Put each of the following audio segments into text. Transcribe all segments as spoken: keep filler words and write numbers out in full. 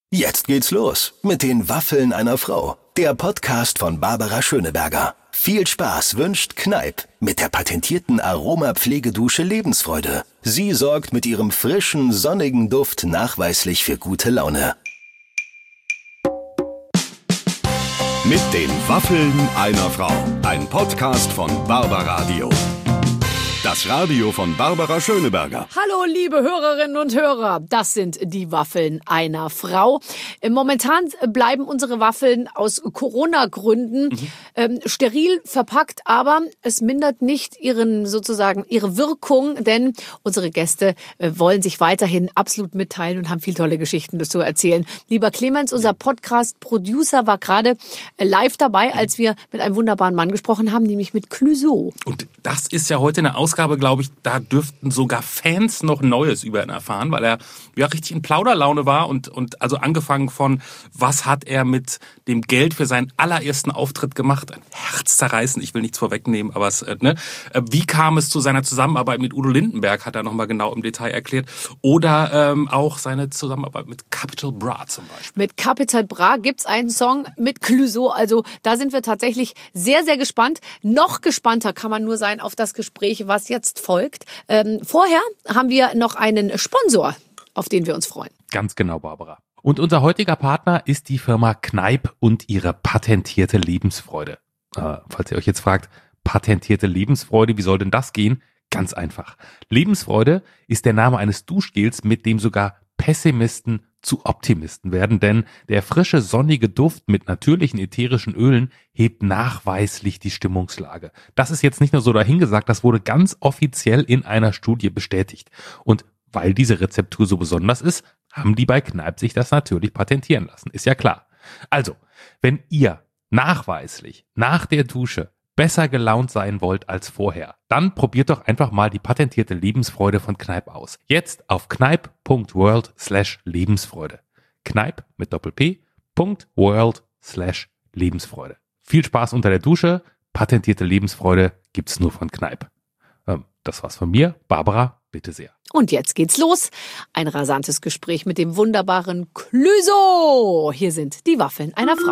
Jetzt geht's los mit den Waffeln einer Frau. Der Podcast von Barbara Schöneberger. Viel Spaß wünscht Kneipp mit der patentierten Aromapflegedusche Lebensfreude. Sie sorgt mit ihrem frischen, sonnigen Duft nachweislich für gute Laune. Mit den Waffeln einer Frau. Ein Podcast von Barbaradio. Das Radio von Barbara Schöneberger. Hallo, liebe Hörerinnen und Hörer. Das sind die Waffeln einer Frau. Momentan bleiben unsere Waffeln aus Corona-Gründen mhm. ähm, steril verpackt, aber es mindert nicht ihren sozusagen ihre Wirkung, denn unsere Gäste äh, wollen sich weiterhin absolut mitteilen und haben viel tolle Geschichten zu erzählen. Lieber Clemens, unser Podcast-Producer, war gerade äh, live dabei, als wir mit einem wunderbaren Mann gesprochen haben, nämlich mit Clouseau. Und das ist ja heute eine Ausgabe, glaube ich, da dürften sogar Fans noch Neues über ihn erfahren, weil er ja richtig in Plauderlaune war und, und also angefangen von, was hat er mit dem Geld für seinen allerersten Auftritt gemacht? Ein herzzerreißend, ich will nichts vorwegnehmen, aber es, ne? Wie kam es zu seiner Zusammenarbeit mit Udo Lindenberg, hat er nochmal genau im Detail erklärt. Oder ähm, auch seine Zusammenarbeit mit Capital Bra zum Beispiel. Mit Capital Bra gibt's einen Song mit Clouseau, also da sind wir tatsächlich sehr, sehr gespannt. Noch gespannter kann man nur sein auf das Gespräch, was jetzt folgt. Ähm, vorher haben wir noch einen Sponsor, auf den wir uns freuen. Ganz genau, Barbara. Und unser heutiger Partner ist die Firma Kneipp und ihre patentierte Lebensfreude. Äh, falls ihr euch jetzt fragt, patentierte Lebensfreude, wie soll denn das gehen? Ganz einfach. Lebensfreude ist der Name eines Duschgels, mit dem sogar Pessimisten zu Optimisten werden, denn der frische, sonnige Duft mit natürlichen ätherischen Ölen hebt nachweislich die Stimmungslage. Das ist jetzt nicht nur so dahingesagt, das wurde ganz offiziell in einer Studie bestätigt. Und weil diese Rezeptur so besonders ist, haben die bei Kneipp sich das natürlich patentieren lassen. Ist ja klar. Also, wenn ihr nachweislich nach der Dusche besser gelaunt sein wollt als vorher, dann probiert doch einfach mal die patentierte Lebensfreude von Kneipp aus. Jetzt auf kneipp.world slash Lebensfreude. Kneipp mit Doppel-P, .world slash Lebensfreude. Viel Spaß unter der Dusche. Patentierte Lebensfreude gibt's nur von Kneipp. Ähm, das war's von mir. Barbara, bitte sehr. Und jetzt geht's los. Ein rasantes Gespräch mit dem wunderbaren Clouseau. Hier sind die Waffeln einer Frau.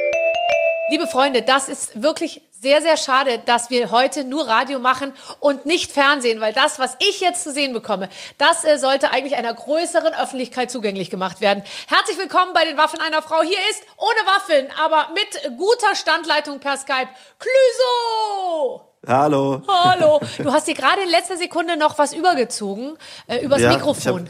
Liebe Freunde, das ist wirklich sehr, sehr schade, dass wir heute nur Radio machen und nicht Fernsehen, weil das, was ich jetzt zu sehen bekomme, das äh, sollte eigentlich einer größeren Öffentlichkeit zugänglich gemacht werden. Herzlich willkommen bei den Waffeln einer Frau. Hier ist ohne Waffeln, aber mit guter Standleitung per Skype, Clouseau! Hallo. Hallo. Du hast dir gerade in letzter Sekunde noch was übergezogen, äh, übers ja, Mikrofon.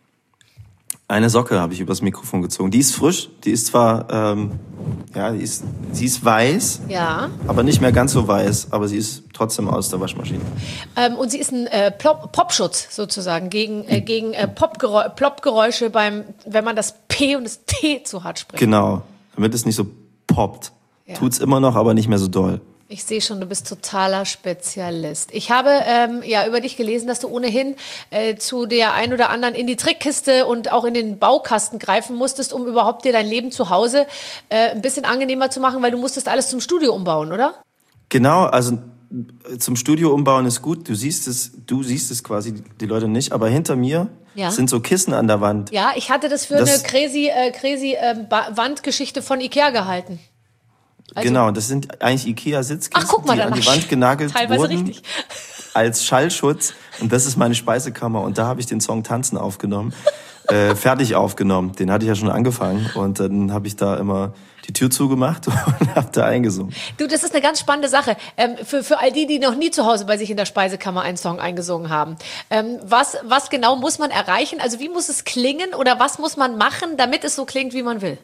Eine Socke habe ich übers Mikrofon gezogen. Die ist frisch, die ist zwar, ähm, ja, die ist, sie ist weiß, ja, aber nicht mehr ganz so weiß, aber sie ist trotzdem aus der Waschmaschine. Ähm, und sie ist ein äh, Plop- Popschutz sozusagen gegen, äh, gegen äh, Popgerä- Plopgeräusche beim, wenn man das P und das T zu hart spricht. Genau, damit es nicht so poppt. Ja. Tut's immer noch, aber nicht mehr so doll. Ich sehe schon, du bist totaler Spezialist. Ich habe ähm, ja über dich gelesen, dass du ohnehin äh, zu der ein oder anderen in die Trickkiste und auch in den Baukasten greifen musstest, um überhaupt dir dein Leben zu Hause äh, ein bisschen angenehmer zu machen, weil du musstest alles zum Studio umbauen, oder? Genau, also zum Studio umbauen ist gut. Du siehst es, du siehst es quasi, die Leute nicht, aber hinter mir ja. sind so Kissen an der Wand. Ja, ich hatte das für das eine crazy, äh, crazy äh, Wandgeschichte von Ikea gehalten. Also, genau, das sind eigentlich Ikea-Sitzkissen, ach, guck mal, die an die Wand genagelt teilweise wurden richtig. als Schallschutz. Und das ist meine Speisekammer. Und da habe ich den Song Tanzen aufgenommen, äh, fertig aufgenommen. Den hatte ich ja schon angefangen. Und dann habe ich da immer die Tür zugemacht und habe da eingesungen. Du, das ist eine ganz spannende Sache. Ähm, für, für all die, die noch nie zu Hause bei sich in der Speisekammer einen Song eingesungen haben. Ähm, was, was genau muss man erreichen? Also wie muss es klingen oder was muss man machen, damit es so klingt, wie man will?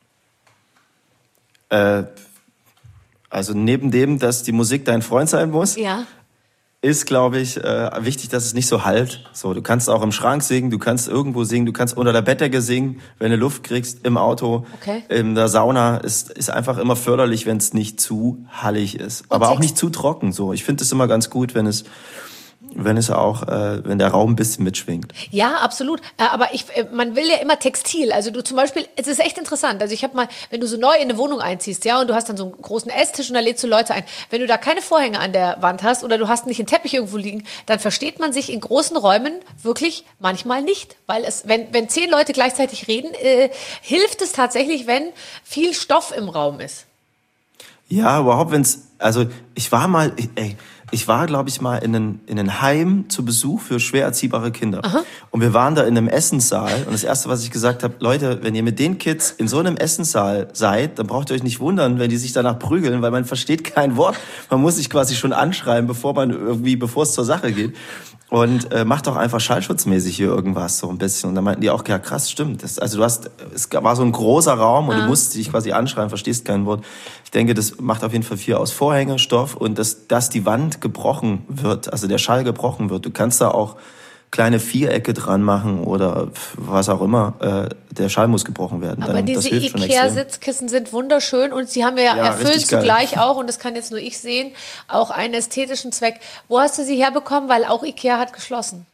Äh... Also neben dem, dass die Musik dein Freund sein muss, ja. ist, glaube ich, äh, wichtig, dass es nicht so hallt. So, du kannst auch im Schrank singen, du kannst irgendwo singen, du kannst unter der Bettdecke singen, wenn du Luft kriegst, im Auto, okay. in der Sauna. Ist, ist einfach immer förderlich, wenn es nicht zu hallig ist. Und aber auch nicht zu trocken. So, ich finde es immer ganz gut, wenn es wenn es auch, äh, wenn der Raum ein bisschen mitschwingt. Ja, absolut. Äh, Aber ich, äh, man will ja immer Textil. Also du zum Beispiel, es ist echt interessant. Also ich habe mal, wenn du so neu in eine Wohnung einziehst, ja, und du hast dann so einen großen Esstisch und da lädst du Leute ein. Wenn du da keine Vorhänge an der Wand hast oder du hast nicht einen Teppich irgendwo liegen, dann versteht man sich in großen Räumen wirklich manchmal nicht. Weil es, wenn, wenn zehn Leute gleichzeitig reden, äh, hilft es tatsächlich, wenn viel Stoff im Raum ist. Ja, überhaupt, wenn's, also ich war mal, ey, ich war, glaube ich, mal in einem in einem Heim zu Besuch für schwer erziehbare Kinder. Aha. Und wir waren da in einem Essenssaal. Und das Erste, was ich gesagt habe, Leute, wenn ihr mit den Kids in so einem Essenssaal seid, dann braucht ihr euch nicht wundern, wenn die sich danach prügeln, weil man versteht kein Wort. Man muss sich quasi schon anschreiben, bevor man irgendwie, bevor es zur Sache geht. Und äh, macht doch einfach schallschutzmäßig hier irgendwas so ein bisschen. Und dann meinten die auch, ja krass, stimmt. Das, also du hast, es war so ein großer Raum und ah. du musst dich quasi anschreien, verstehst kein Wort. Ich denke, das macht auf jeden Fall viel aus. Vorhänge, Stoff und dass, dass die Wand gebrochen wird, also der Schall gebrochen wird. Du kannst da auch kleine Vierecke dran machen oder was auch immer. Äh, der Schall muss gebrochen werden. Aber dann, diese Ikea-Sitzkissen sind wunderschön und sie haben wir ja, ja erfüllt zugleich auch, und das kann jetzt nur ich sehen, auch einen ästhetischen Zweck. Wo hast du sie herbekommen? Weil auch Ikea hat geschlossen.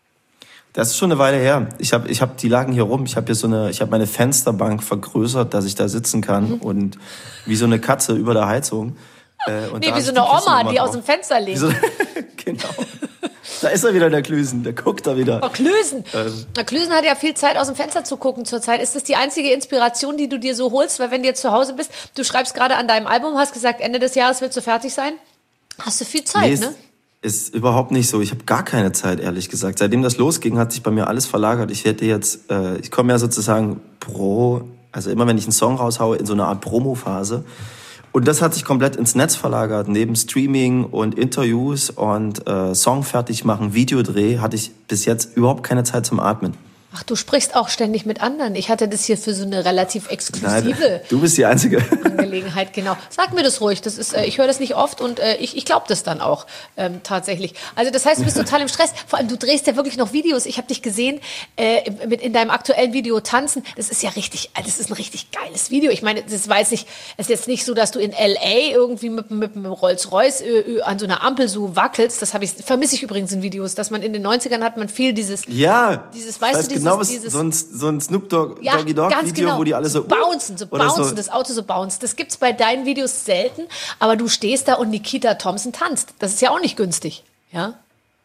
Das ist schon eine Weile her. Ich habe, ich habe, die lagen hier rum. Ich habe hier so eine, ich habe meine Fensterbank vergrößert, dass ich da sitzen kann mhm. und wie so eine Katze über der Heizung. Äh, und nee, wie so eine Oma, die aus dem Fenster legt. So, genau. Da ist er wieder, der Klüsen. Der guckt da wieder. Oh, Klüsen. Ähm. Na, Klüsen hat ja viel Zeit, aus dem Fenster zu gucken zurzeit. Ist das die einzige Inspiration, die du dir so holst? Weil wenn du jetzt zu Hause bist, du schreibst gerade an deinem Album, hast gesagt, Ende des Jahres willst du fertig sein. Hast du viel Zeit, nee, ne? Ist, ist überhaupt nicht so. Ich habe gar keine Zeit, ehrlich gesagt. Seitdem das losging, hat sich bei mir alles verlagert. Ich hätte jetzt, äh, ich komme ja sozusagen pro, also immer wenn ich einen Song raushaue, in so eine Art Promo-Phase. Und das hat sich komplett ins Netz verlagert. Neben Streaming und Interviews und äh, Song fertig machen, Videodreh, hatte ich bis jetzt überhaupt keine Zeit zum Atmen. Ach, du sprichst auch ständig mit anderen. Ich hatte das hier für so eine relativ exklusive Nein, du bist die Einzige. Angelegenheit, genau. Sag mir das ruhig. Das ist, äh, ich höre das nicht oft und äh, ich, ich glaube das dann auch ähm, tatsächlich. Also das heißt, du bist total im Stress. Vor allem, du drehst ja wirklich noch Videos. Ich habe dich gesehen äh, mit in deinem aktuellen Video tanzen. Das ist ja richtig, das ist ein richtig geiles Video. Ich meine, das war jetzt nicht, es ist jetzt nicht so, dass du in L A irgendwie mit, mit einem Rolls-Royce äh, an so einer Ampel so wackelst. Das habe ich, vermisse ich übrigens in Videos, dass man in den neunzigern hat man viel dieses, ja, dieses, weißt du, dieses, genau, was, dieses, so ein, so ein Snoop Dogg, ja, Doggy Dogg Video, genau. wo die alle so, so bouncen, so bouncen, so. Das Auto so bouncen. Das gibt's bei deinen Videos selten, aber du stehst da und Nikita Thompson tanzt. Das ist ja auch nicht günstig, ja?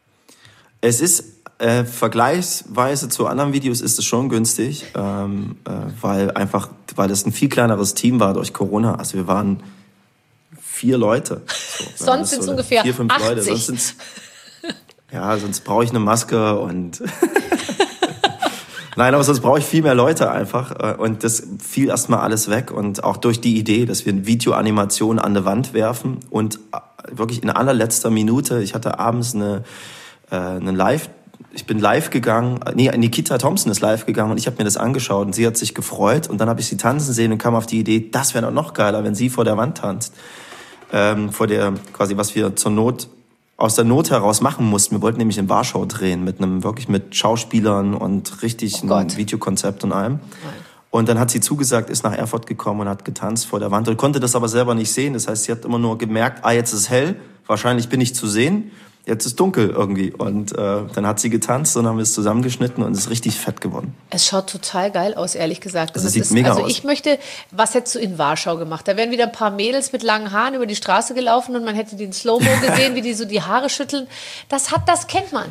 Es ist äh, vergleichsweise zu anderen Videos ist es schon günstig, ähm, äh, weil einfach, weil das ein viel kleineres Team war durch Corona. Also wir waren vier Leute. So, sonst sind es so ungefähr vier, fünf achtzig. Leute. Sonst sind's, ja, sonst brauche ich eine Maske und nein, aber sonst brauche ich viel mehr Leute einfach. Und das fiel erstmal alles weg. Und auch durch die Idee, dass wir eine Videoanimation an die Wand werfen und wirklich in allerletzter Minute, ich hatte abends eine, äh, eine Live, ich bin live gegangen, nee, Nikita Thompson ist live gegangen und ich habe mir das angeschaut und sie hat sich gefreut. Und dann habe ich sie tanzen sehen und kam auf die Idee, das wäre doch noch geiler, wenn sie vor der Wand tanzt. Ähm, vor der, quasi, was wir zur Not aus der Not heraus machen mussten. Wir wollten nämlich in Warschau drehen, mit einem, wirklich mit Schauspielern und richtig oh einem Videokonzept und allem. Nein. Und dann hat sie zugesagt, ist nach Erfurt gekommen und hat getanzt vor der Wand und konnte das aber selber nicht sehen. Das heißt, sie hat immer nur gemerkt, ah, jetzt ist es hell, wahrscheinlich bin ich zu sehen, jetzt ist dunkel irgendwie. Und äh, dann hat sie getanzt und haben wir es zusammengeschnitten und es ist richtig fett geworden. Es schaut total geil aus, ehrlich gesagt. Also es sieht ist, mega also aus. Ich möchte, was hättest du in Warschau gemacht? Da wären wieder ein paar Mädels mit langen Haaren über die Straße gelaufen und man hätte die in Slow-Mo gesehen, wie die so die Haare schütteln. Das hat, das kennt man.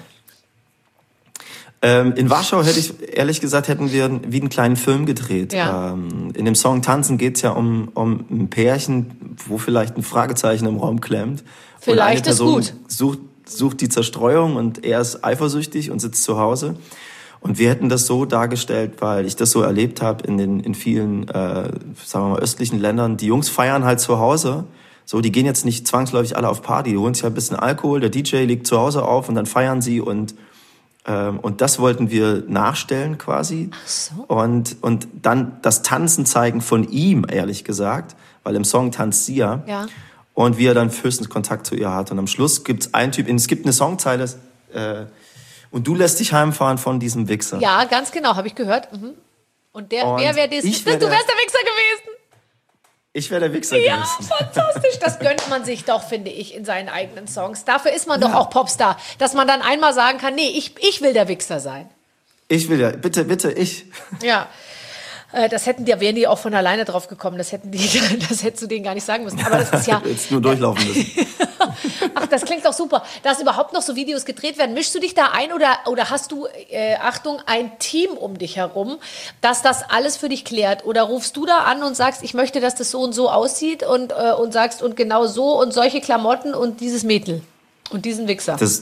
Ähm, in Warschau hätte ich, ehrlich gesagt, hätten wir wie einen kleinen Film gedreht. Ja. Ähm, in dem Song Tanzen geht's ja um, um ein Pärchen, wo vielleicht ein Fragezeichen im Raum klemmt. Vielleicht eine Person ist gut. Sucht, sucht die Zerstreuung und er ist eifersüchtig und sitzt zu Hause. Und wir hätten das so dargestellt, weil ich das so erlebt habe in den in vielen, äh, sagen wir mal, östlichen Ländern. Die Jungs feiern halt zu Hause. So, die gehen jetzt nicht zwangsläufig alle auf Party. Die holen sich halt ein bisschen Alkohol, der D J legt zu Hause auf und dann feiern sie und ähm, und das wollten wir nachstellen quasi. Ach so. Und und dann das Tanzen zeigen von ihm, ehrlich gesagt, weil im Song tanzt sie ja. Ja. Und wie er dann höchstens Kontakt zu ihr hat. Und am Schluss gibt's einen Typ, es gibt eine Songzeile, äh, und du lässt dich heimfahren von diesem Wichser. Ja, ganz genau, habe ich gehört. Mhm. Und der, und wer wäre das? Ich wär wär du der, wärst der Wichser gewesen. Ich wäre der Wichser Ja, gewesen. fantastisch. Das gönnt man sich doch, finde ich, in seinen eigenen Songs. Dafür ist man doch auch Popstar, dass man dann einmal sagen kann, nee, ich, ich will der Wichser sein. Ich will ja, bitte, bitte, ich. Ja. Das hätten die, wären die auch von alleine drauf gekommen. Das hätten die, das hättest du denen gar nicht sagen müssen. Aber das ist ja. Jetzt nur durchlaufen müssen. Ach, das klingt doch super. Dass überhaupt noch so Videos gedreht werden. Mischst du dich da ein oder, oder hast du, äh, Achtung, ein Team um dich herum, dass das alles für dich klärt? Oder rufst du da an und sagst, ich möchte, dass das so und so aussieht und, äh, und sagst, und genau so und solche Klamotten und dieses Mädel und diesen Wichser? Das,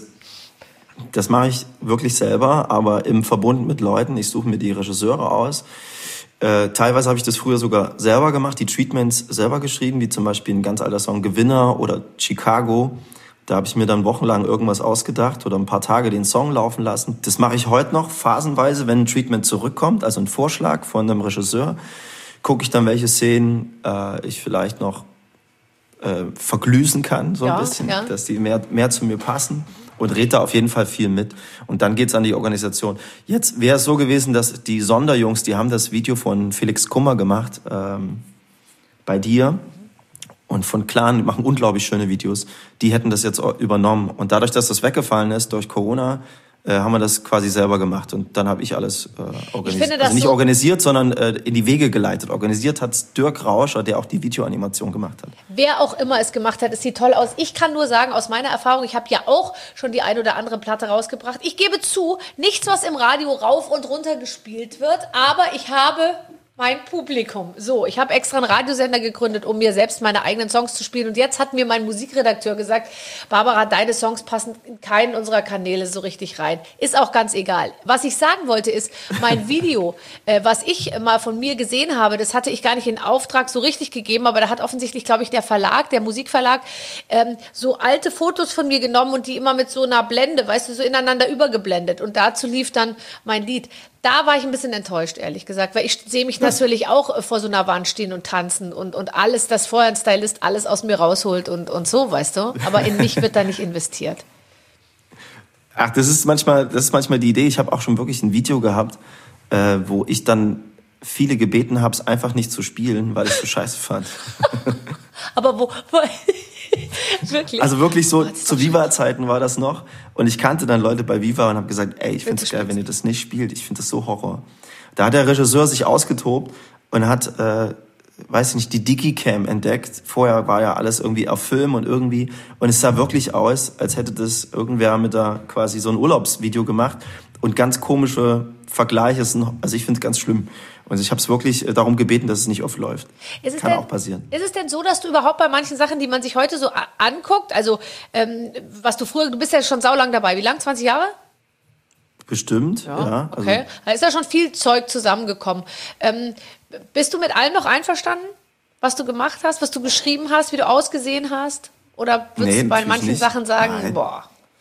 das mache ich wirklich selber, aber im Verbund mit Leuten. Ich suche mir die Regisseure aus. Äh, teilweise habe ich das früher sogar selber gemacht, die Treatments selber geschrieben, wie zum Beispiel ein ganz alter Song Gewinner oder Chicago. Da habe ich mir dann wochenlang irgendwas ausgedacht oder ein paar Tage den Song laufen lassen. Das mache ich heute noch phasenweise, wenn ein Treatment zurückkommt, also ein Vorschlag von einem Regisseur, gucke ich dann, welche Szenen äh, ich vielleicht noch äh, verglüßen kann, so ein ja, bisschen, ja. dass die mehr, mehr zu mir passen. Und rede da auf jeden Fall viel mit. Und dann geht's an die Organisation. Jetzt wäre es so gewesen, dass die Sonderjungs, die haben das Video von Felix Kummer gemacht, ähm, bei dir. Und von Clan, die machen unglaublich schöne Videos. Die hätten das jetzt übernommen. Und dadurch, dass das weggefallen ist durch Corona, äh, haben wir das quasi selber gemacht. Und dann habe ich alles äh, organisiert. Ich finde das also nicht so organisiert, sondern äh, in die Wege geleitet. Organisiert hat's Dirk Rauscher, der auch die Videoanimation gemacht hat. Wer auch immer es gemacht hat, es sieht toll aus. Ich kann nur sagen, aus meiner Erfahrung, ich habe ja auch schon die ein oder andere Platte rausgebracht. Ich gebe zu, nichts, was im Radio rauf und runter gespielt wird, aber ich habe mein Publikum. So, ich habe extra einen Radiosender gegründet, um mir selbst meine eigenen Songs zu spielen. Und jetzt hat mir mein Musikredakteur gesagt, Barbara, deine Songs passen in keinen unserer Kanäle so richtig rein. Ist auch ganz egal. Was ich sagen wollte ist, mein Video, äh, was ich mal von mir gesehen habe, das hatte ich gar nicht in Auftrag so richtig gegeben, aber da hat offensichtlich, glaube ich, der Verlag, der Musikverlag, ähm, so alte Fotos von mir genommen und die immer mit so einer Blende, weißt du, so ineinander übergeblendet. Und dazu lief dann mein Lied. Da war ich ein bisschen enttäuscht, ehrlich gesagt, weil ich sehe mich natürlich auch vor so einer Wand stehen und tanzen und, und alles, das vorher ein Stylist alles aus mir rausholt und, und so, weißt du. Aber in mich wird da nicht investiert. Ach, das ist manchmal, das ist manchmal die Idee. Ich habe auch schon wirklich ein Video gehabt, äh, wo ich dann viele gebeten habe, es einfach nicht zu spielen, weil ich es so scheiße fand. Aber wo... wo wirklich? Also wirklich so, zu Viva-Zeiten war das noch. Und ich kannte dann Leute bei Viva und habe gesagt, ey, ich finde es geil, wenn ihr das nicht spielt. Ich finde das so Horror. Da hat der Regisseur sich ausgetobt und hat, äh, weiß ich nicht, die Digicam entdeckt. Vorher war ja alles irgendwie auf Film und irgendwie. Und es sah wirklich aus, als hätte das irgendwer mit da quasi so ein Urlaubsvideo gemacht. Und ganz komische Vergleiche sind, also ich finde es ganz schlimm. Und ich habe es wirklich darum gebeten, dass es nicht oft läuft. Ist es Kann denn, auch passieren. Ist es denn so, dass du überhaupt bei manchen Sachen, die man sich heute so a- anguckt, also ähm, was du früher, du bist ja schon saulang dabei, wie lang, zwanzig Jahre? Bestimmt, ja. ja also okay, da ist ja schon viel Zeug zusammengekommen. Ähm, bist du mit allem noch einverstanden, was du gemacht hast, was du geschrieben hast, wie du ausgesehen hast? Oder würdest nee, du bei manchen nicht. Sachen sagen, Nein. boah...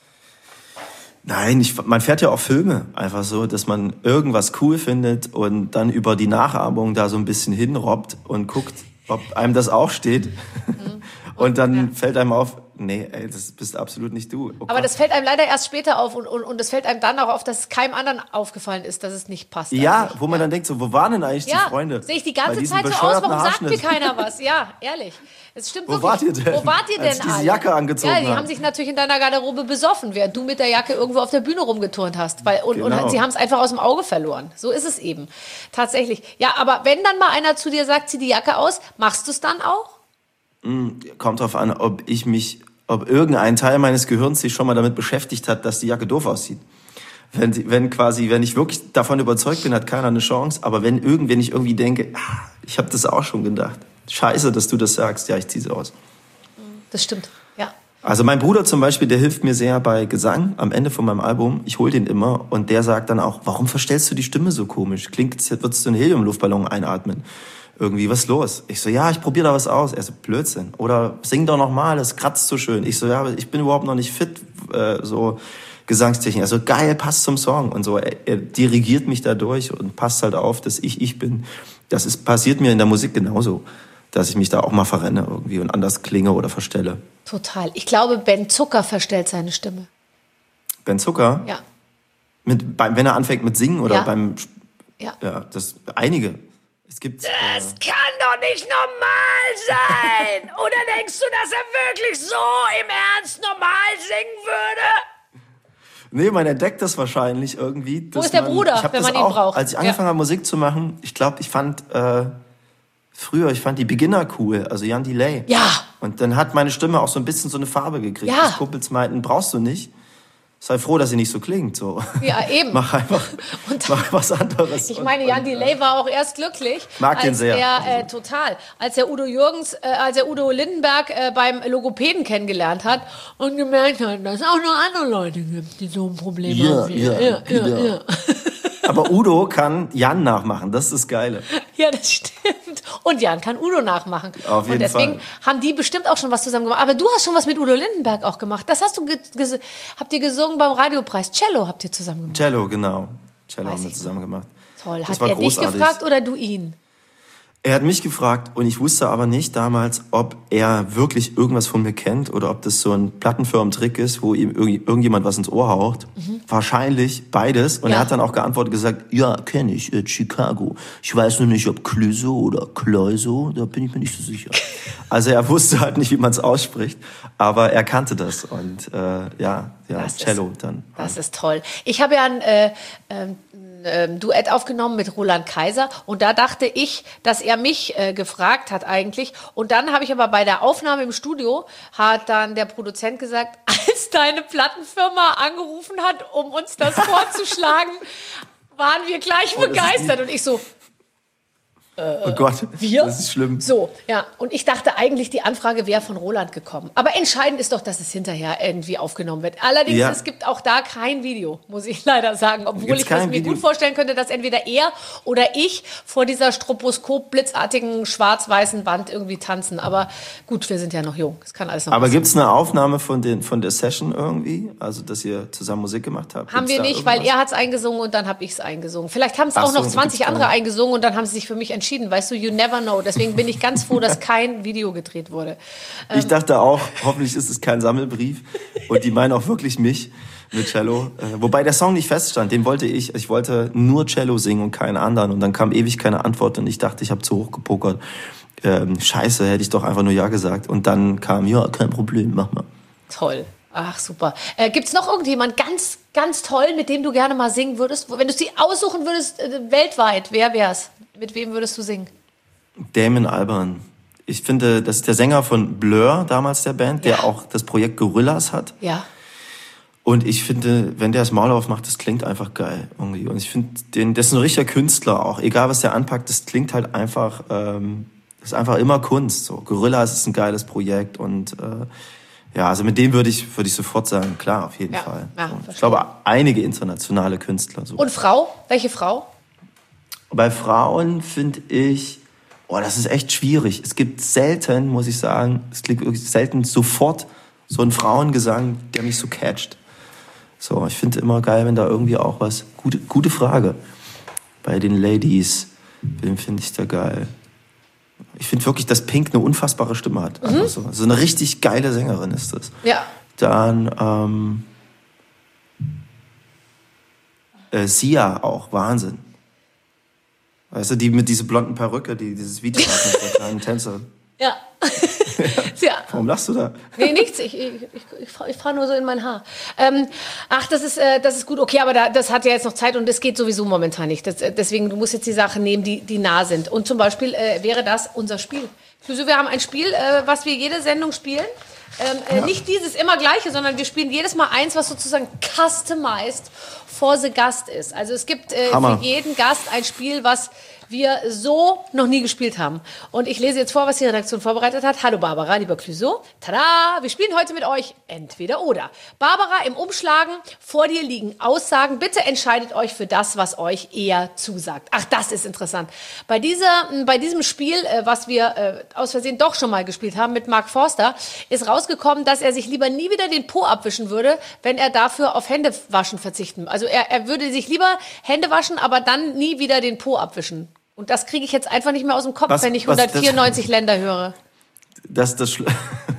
Nein, ich, man fährt ja auch Filme einfach so, dass man irgendwas cool findet und dann über die Nachahmung da so ein bisschen hinrobbt und guckt, ob einem das auch steht. Mhm. Und dann ja. fällt einem auf, nee, ey, das bist absolut nicht du. Oh Aber das fällt einem leider erst später auf und, und, und es fällt einem dann auch auf, dass es keinem anderen aufgefallen ist, dass es nicht passt. Ja, eigentlich. wo man ja. dann denkt, so, wo waren denn eigentlich ja, die Freunde? Sehe ich die ganze Bei Zeit so aus, warum sagt mir keiner was? Ja, ehrlich. Es stimmt wo wirklich. Wart ihr denn? Wo wart ihr denn als ich diese alle? Jacke angezogen Ja, die haben. haben sich natürlich in deiner Garderobe besoffen, während du mit der Jacke irgendwo auf der Bühne rumgeturnt hast. Weil, und, Genau. und sie haben es einfach aus dem Auge verloren. So ist es eben. Tatsächlich. Ja, aber wenn dann mal einer zu dir sagt, zieh die Jacke aus, machst du es dann auch? Kommt drauf an, ob ich mich, ob irgendein Teil meines Gehirns sich schon mal damit beschäftigt hat, dass die Jacke doof aussieht. Wenn, wenn quasi, wenn ich wirklich davon überzeugt bin, hat keiner eine Chance. Aber wenn irgend, wenn ich irgendwie denke, ah, ich habe das auch schon gedacht. Scheiße, dass du das sagst. Ja, ich zieh sie aus. Das stimmt, ja. Also mein Bruder zum Beispiel, der hilft mir sehr bei Gesang am Ende von meinem Album. Ich hole den immer und der sagt dann auch, warum verstellst du die Stimme so komisch? Klingt, als würdest du einen Heliumluftballon einatmen. Irgendwie, was ist los? Ich so, ja, ich probiere da was aus. Er so, Blödsinn. Oder sing doch noch mal, das kratzt so schön. Ich so, ja, aber ich bin überhaupt noch nicht fit, äh, so Gesangstechnik. Also geil, passt zum Song. Und so, er, er dirigiert mich da durch und passt halt auf, dass ich ich bin. Das ist, passiert mir in der Musik genauso, dass ich mich da auch mal verrenne irgendwie und anders klinge oder verstelle. Total. Ich glaube, Ben Zucker verstellt seine Stimme. Ben Zucker? Ja. Mit, beim, wenn er anfängt mit Singen oder Ja. beim... Ja. Ja, das einige. Es gibt... Das äh, kann doch doch nicht normal sein. Oder denkst du, dass er wirklich so im Ernst normal singen würde? Nee, man entdeckt das wahrscheinlich irgendwie. Wo ist der man, Bruder, ich hab wenn das man ihn auch, braucht? Als ich angefangen ja. habe, Musik zu machen, ich glaube, ich fand äh, früher, ich fand die Beginner cool, also Jan Delay. Ja. Und dann hat meine Stimme auch so ein bisschen so eine Farbe gekriegt. Ja. Die Kumpels meinten, brauchst du nicht. Sei froh, dass sie nicht so klingt. So. Ja, eben. Mach einfach Und- mach was anderes. Ich meine, Jan Delay war auch erst glücklich, mag den als sehr. er äh, total, als er Udo Jürgens, äh, als er Udo Lindenberg äh, beim Logopäden kennengelernt hat und gemerkt hat, dass es auch noch andere Leute gibt, die so ein Problem Ja, haben. wie ja, er. ja, ja, genau. ja. Aber Udo kann Jan nachmachen, das ist das Geile. Ja, das stimmt. Und Jan kann Udo nachmachen. Auf jeden und deswegen Fall. haben die bestimmt auch schon was zusammen gemacht. Aber du hast schon was mit Udo Lindenberg auch gemacht. Das hast du ge ges habt ihr gesungen beim Radiopreis. Cello habt ihr zusammen gemacht. Cello, genau. Cello Weiß haben wir ich zusammen gemacht. Toll. Das Hat war er dich großartig. gefragt oder du ihn? Er hat mich gefragt und ich wusste aber nicht damals, ob er wirklich irgendwas von mir kennt oder ob das so ein Plattenfirmentrick ist, wo ihm irgend- irgendjemand was ins Ohr haucht. Mhm. Wahrscheinlich beides. Und Ja. er hat dann auch geantwortet gesagt, ja, kenne ich, äh, Chicago. Ich weiß nur nicht, ob Clouseau oder Clouseau, da bin ich mir nicht so sicher. Also er wusste halt nicht, wie man es ausspricht, aber er kannte das und äh, ja, ja, Das Cello ist, dann. Das ist toll. Ich habe ja ein äh, ähm, ähm, Duett aufgenommen mit Roland Kaiser und da dachte ich, dass er mich äh, gefragt hat eigentlich. Und dann habe ich aber bei der Aufnahme im Studio, hat dann der Produzent gesagt, als deine Plattenfirma angerufen hat, um uns das vorzuschlagen, waren wir gleich Oh, das ist begeistert. Und ich so, Oh Gott, wir? das ist schlimm. So, ja. Und ich dachte eigentlich, die Anfrage wäre von Roland gekommen. Aber entscheidend ist doch, dass es hinterher irgendwie aufgenommen wird. Allerdings, Ja. es gibt auch da kein Video, muss ich leider sagen. Obwohl Gibt's ich es kein mir Video? gut vorstellen könnte, dass entweder er oder ich vor dieser stroboskop-blitzartigen schwarz-weißen Wand irgendwie tanzen. Aber gut, wir sind ja noch jung. Es kann alles noch Aber passieren. gibt's eine Aufnahme von, den, von der Session irgendwie? Also, dass ihr zusammen Musik gemacht habt? Haben Gibt's wir da nicht, weil irgendwas? er hat es eingesungen und dann habe ich es eingesungen. Vielleicht haben es Ach auch so, noch dann zwanzig gibt's andere keine. eingesungen und dann haben sie sich für mich entschieden. Weißt du, you never know. Deswegen bin ich ganz froh, dass kein Video gedreht wurde. Ich dachte auch, hoffentlich ist es kein Sammelbrief. Und die meinen auch wirklich mich mit Cello. Äh, wobei der Song nicht feststand, den wollte ich. Ich wollte nur Cello singen und keinen anderen. Und dann kam ewig keine Antwort und ich dachte, ich habe zu hoch gepokert. Ähm, scheiße, hätte ich doch einfach nur Ja gesagt. Und dann kam, ja, kein Problem, mach mal. Toll. Ach, super. Äh, Gibt es noch irgendjemand ganz, ganz toll, mit dem du gerne mal singen würdest? Wenn du es dir aussuchen würdest, äh, weltweit, wer wär's? Mit wem würdest du singen? Damon Albarn. Ich finde, das ist der Sänger von Blur, damals der Band, Ja. der auch das Projekt Gorillaz hat. Ja. Und ich finde, wenn der das Maul aufmacht, das klingt einfach geil irgendwie. Und ich finde, den, das ist ein richtiger Künstler auch. Egal, was der anpackt, das klingt halt einfach, ähm, das ist einfach immer Kunst. So, Gorillaz ist ein geiles Projekt und äh, ja, also mit dem würde ich, würde ich sofort sagen, klar, auf jeden Ja, Fall. ja, So. verstehe. Ich glaube, einige internationale Künstler. So. Und Frau? Welche Frau? Bei Frauen finde ich, oh, das ist echt schwierig. Es gibt selten, muss ich sagen, es klingt wirklich selten sofort so ein Frauengesang, der mich so catcht. So, ich finde immer geil, wenn da irgendwie auch was, gute, gute Frage. Bei den Ladies, wen finde ich da geil? Ich finde wirklich, dass Pink eine unfassbare Stimme hat. Mhm. Einfach so. so eine richtig geile Sängerin ist das. Ja. Dann, ähm, äh, Sia auch, Wahnsinn. Weißt du, die mit dieser blonden Perücke, die dieses Video hat mit der kleinen Tänzerin. Ja. ja. Warum lachst du da? Nee, nichts. Ich, ich, ich, ich, fra- ich fahre nur so in mein Haar. Ähm, ach, das ist, äh, das ist gut. Okay, aber da, das hat ja jetzt noch Zeit und das geht sowieso momentan nicht. Das, äh, deswegen, du musst jetzt die Sachen nehmen, die, die nah sind. Und zum Beispiel äh, wäre das unser Spiel. Also wir haben ein Spiel, äh, was wir jede Sendung spielen. Ähm, äh, nicht dieses immer gleiche, sondern wir spielen jedes Mal eins, was sozusagen customized for the Gast ist. Also es gibt äh, Hammer. für jeden Gast ein Spiel, was wir so noch nie gespielt haben. Und ich lese jetzt vor, was die Redaktion vorbereitet hat. Hallo Barbara, lieber Clouseau. Tada! Wir spielen heute mit euch entweder oder. Barbara, im Umschlagen, vor dir liegen Aussagen. Bitte entscheidet euch für das, was euch eher zusagt. Ach, das ist interessant. Bei, dieser, bei diesem Spiel, äh, was wir äh, aus Versehen doch schon mal gespielt haben mit Mark Forster, ist rausgekommen, dass er sich lieber nie wieder den Po abwischen würde, wenn er dafür auf Händewaschen verzichten. Also er, er würde sich lieber Hände waschen, aber dann nie wieder den Po abwischen. Und das kriege ich jetzt einfach nicht mehr aus dem Kopf, Was- wenn ich was- das- hundertvierundneunzig Länder höre. Das, das Schl-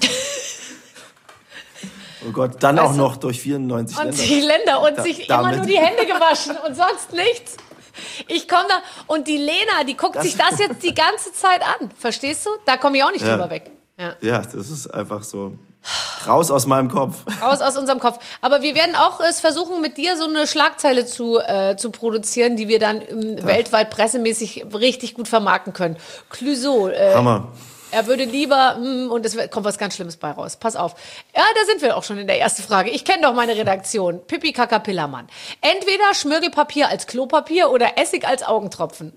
Oh Gott, dann Weißt auch du? noch durch vierundneunzig Und Länder. die Länder und Da- sich damit. immer nur die Hände gewaschen und sonst nichts. Ich komme da und die Lena, die guckt sich das jetzt die ganze Zeit an. Verstehst du? Da komme ich auch nicht ja. drüber weg. Ja. ja, das ist einfach so raus aus meinem Kopf. Raus aus unserem Kopf. Aber wir werden auch es versuchen, mit dir so eine Schlagzeile zu, äh, zu produzieren, die wir dann ähm, weltweit pressemäßig richtig gut vermarkten können. Clouseau. Äh, Hammer. Er würde lieber, mm, und es kommt was ganz Schlimmes bei raus. Pass auf. Ja, da sind wir auch schon in der ersten Frage. Ich kenne doch meine Redaktion. Pippi Kaka Pillermann. Entweder Schmirgelpapier als Klopapier oder Essig als Augentropfen.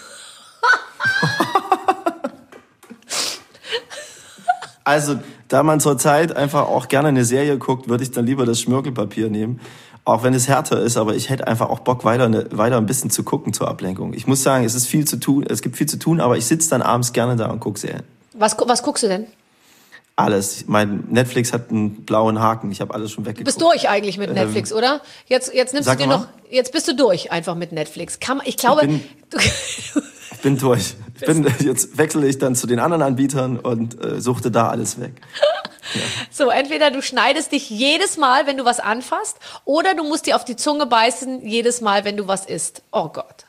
Also, da man zurzeit einfach auch gerne eine Serie guckt, würde ich dann lieber das Schmirgelpapier nehmen. Auch wenn es härter ist, aber ich hätte einfach auch Bock, weiter, eine, weiter ein bisschen zu gucken zur Ablenkung. Ich muss sagen, es ist viel zu tun, es gibt viel zu tun, aber ich sitze dann abends gerne da und gucke Serien. Was, was guckst du denn? Alles. Mein Netflix hat einen blauen Haken. Ich habe alles schon weggeguckt. Du bist durch eigentlich mit Netflix, ähm, oder? Jetzt, jetzt nimmst du dir mal. noch, jetzt bist du durch einfach mit Netflix. Kann, ich glaube, ich bin, du, ich bin durch. Ich bin, jetzt wechsle ich dann zu den anderen Anbietern und äh, suchte da alles weg. Ja. So, entweder du schneidest dich jedes Mal, wenn du was anfasst, oder du musst dir auf die Zunge beißen jedes Mal, wenn du was isst. Oh Gott.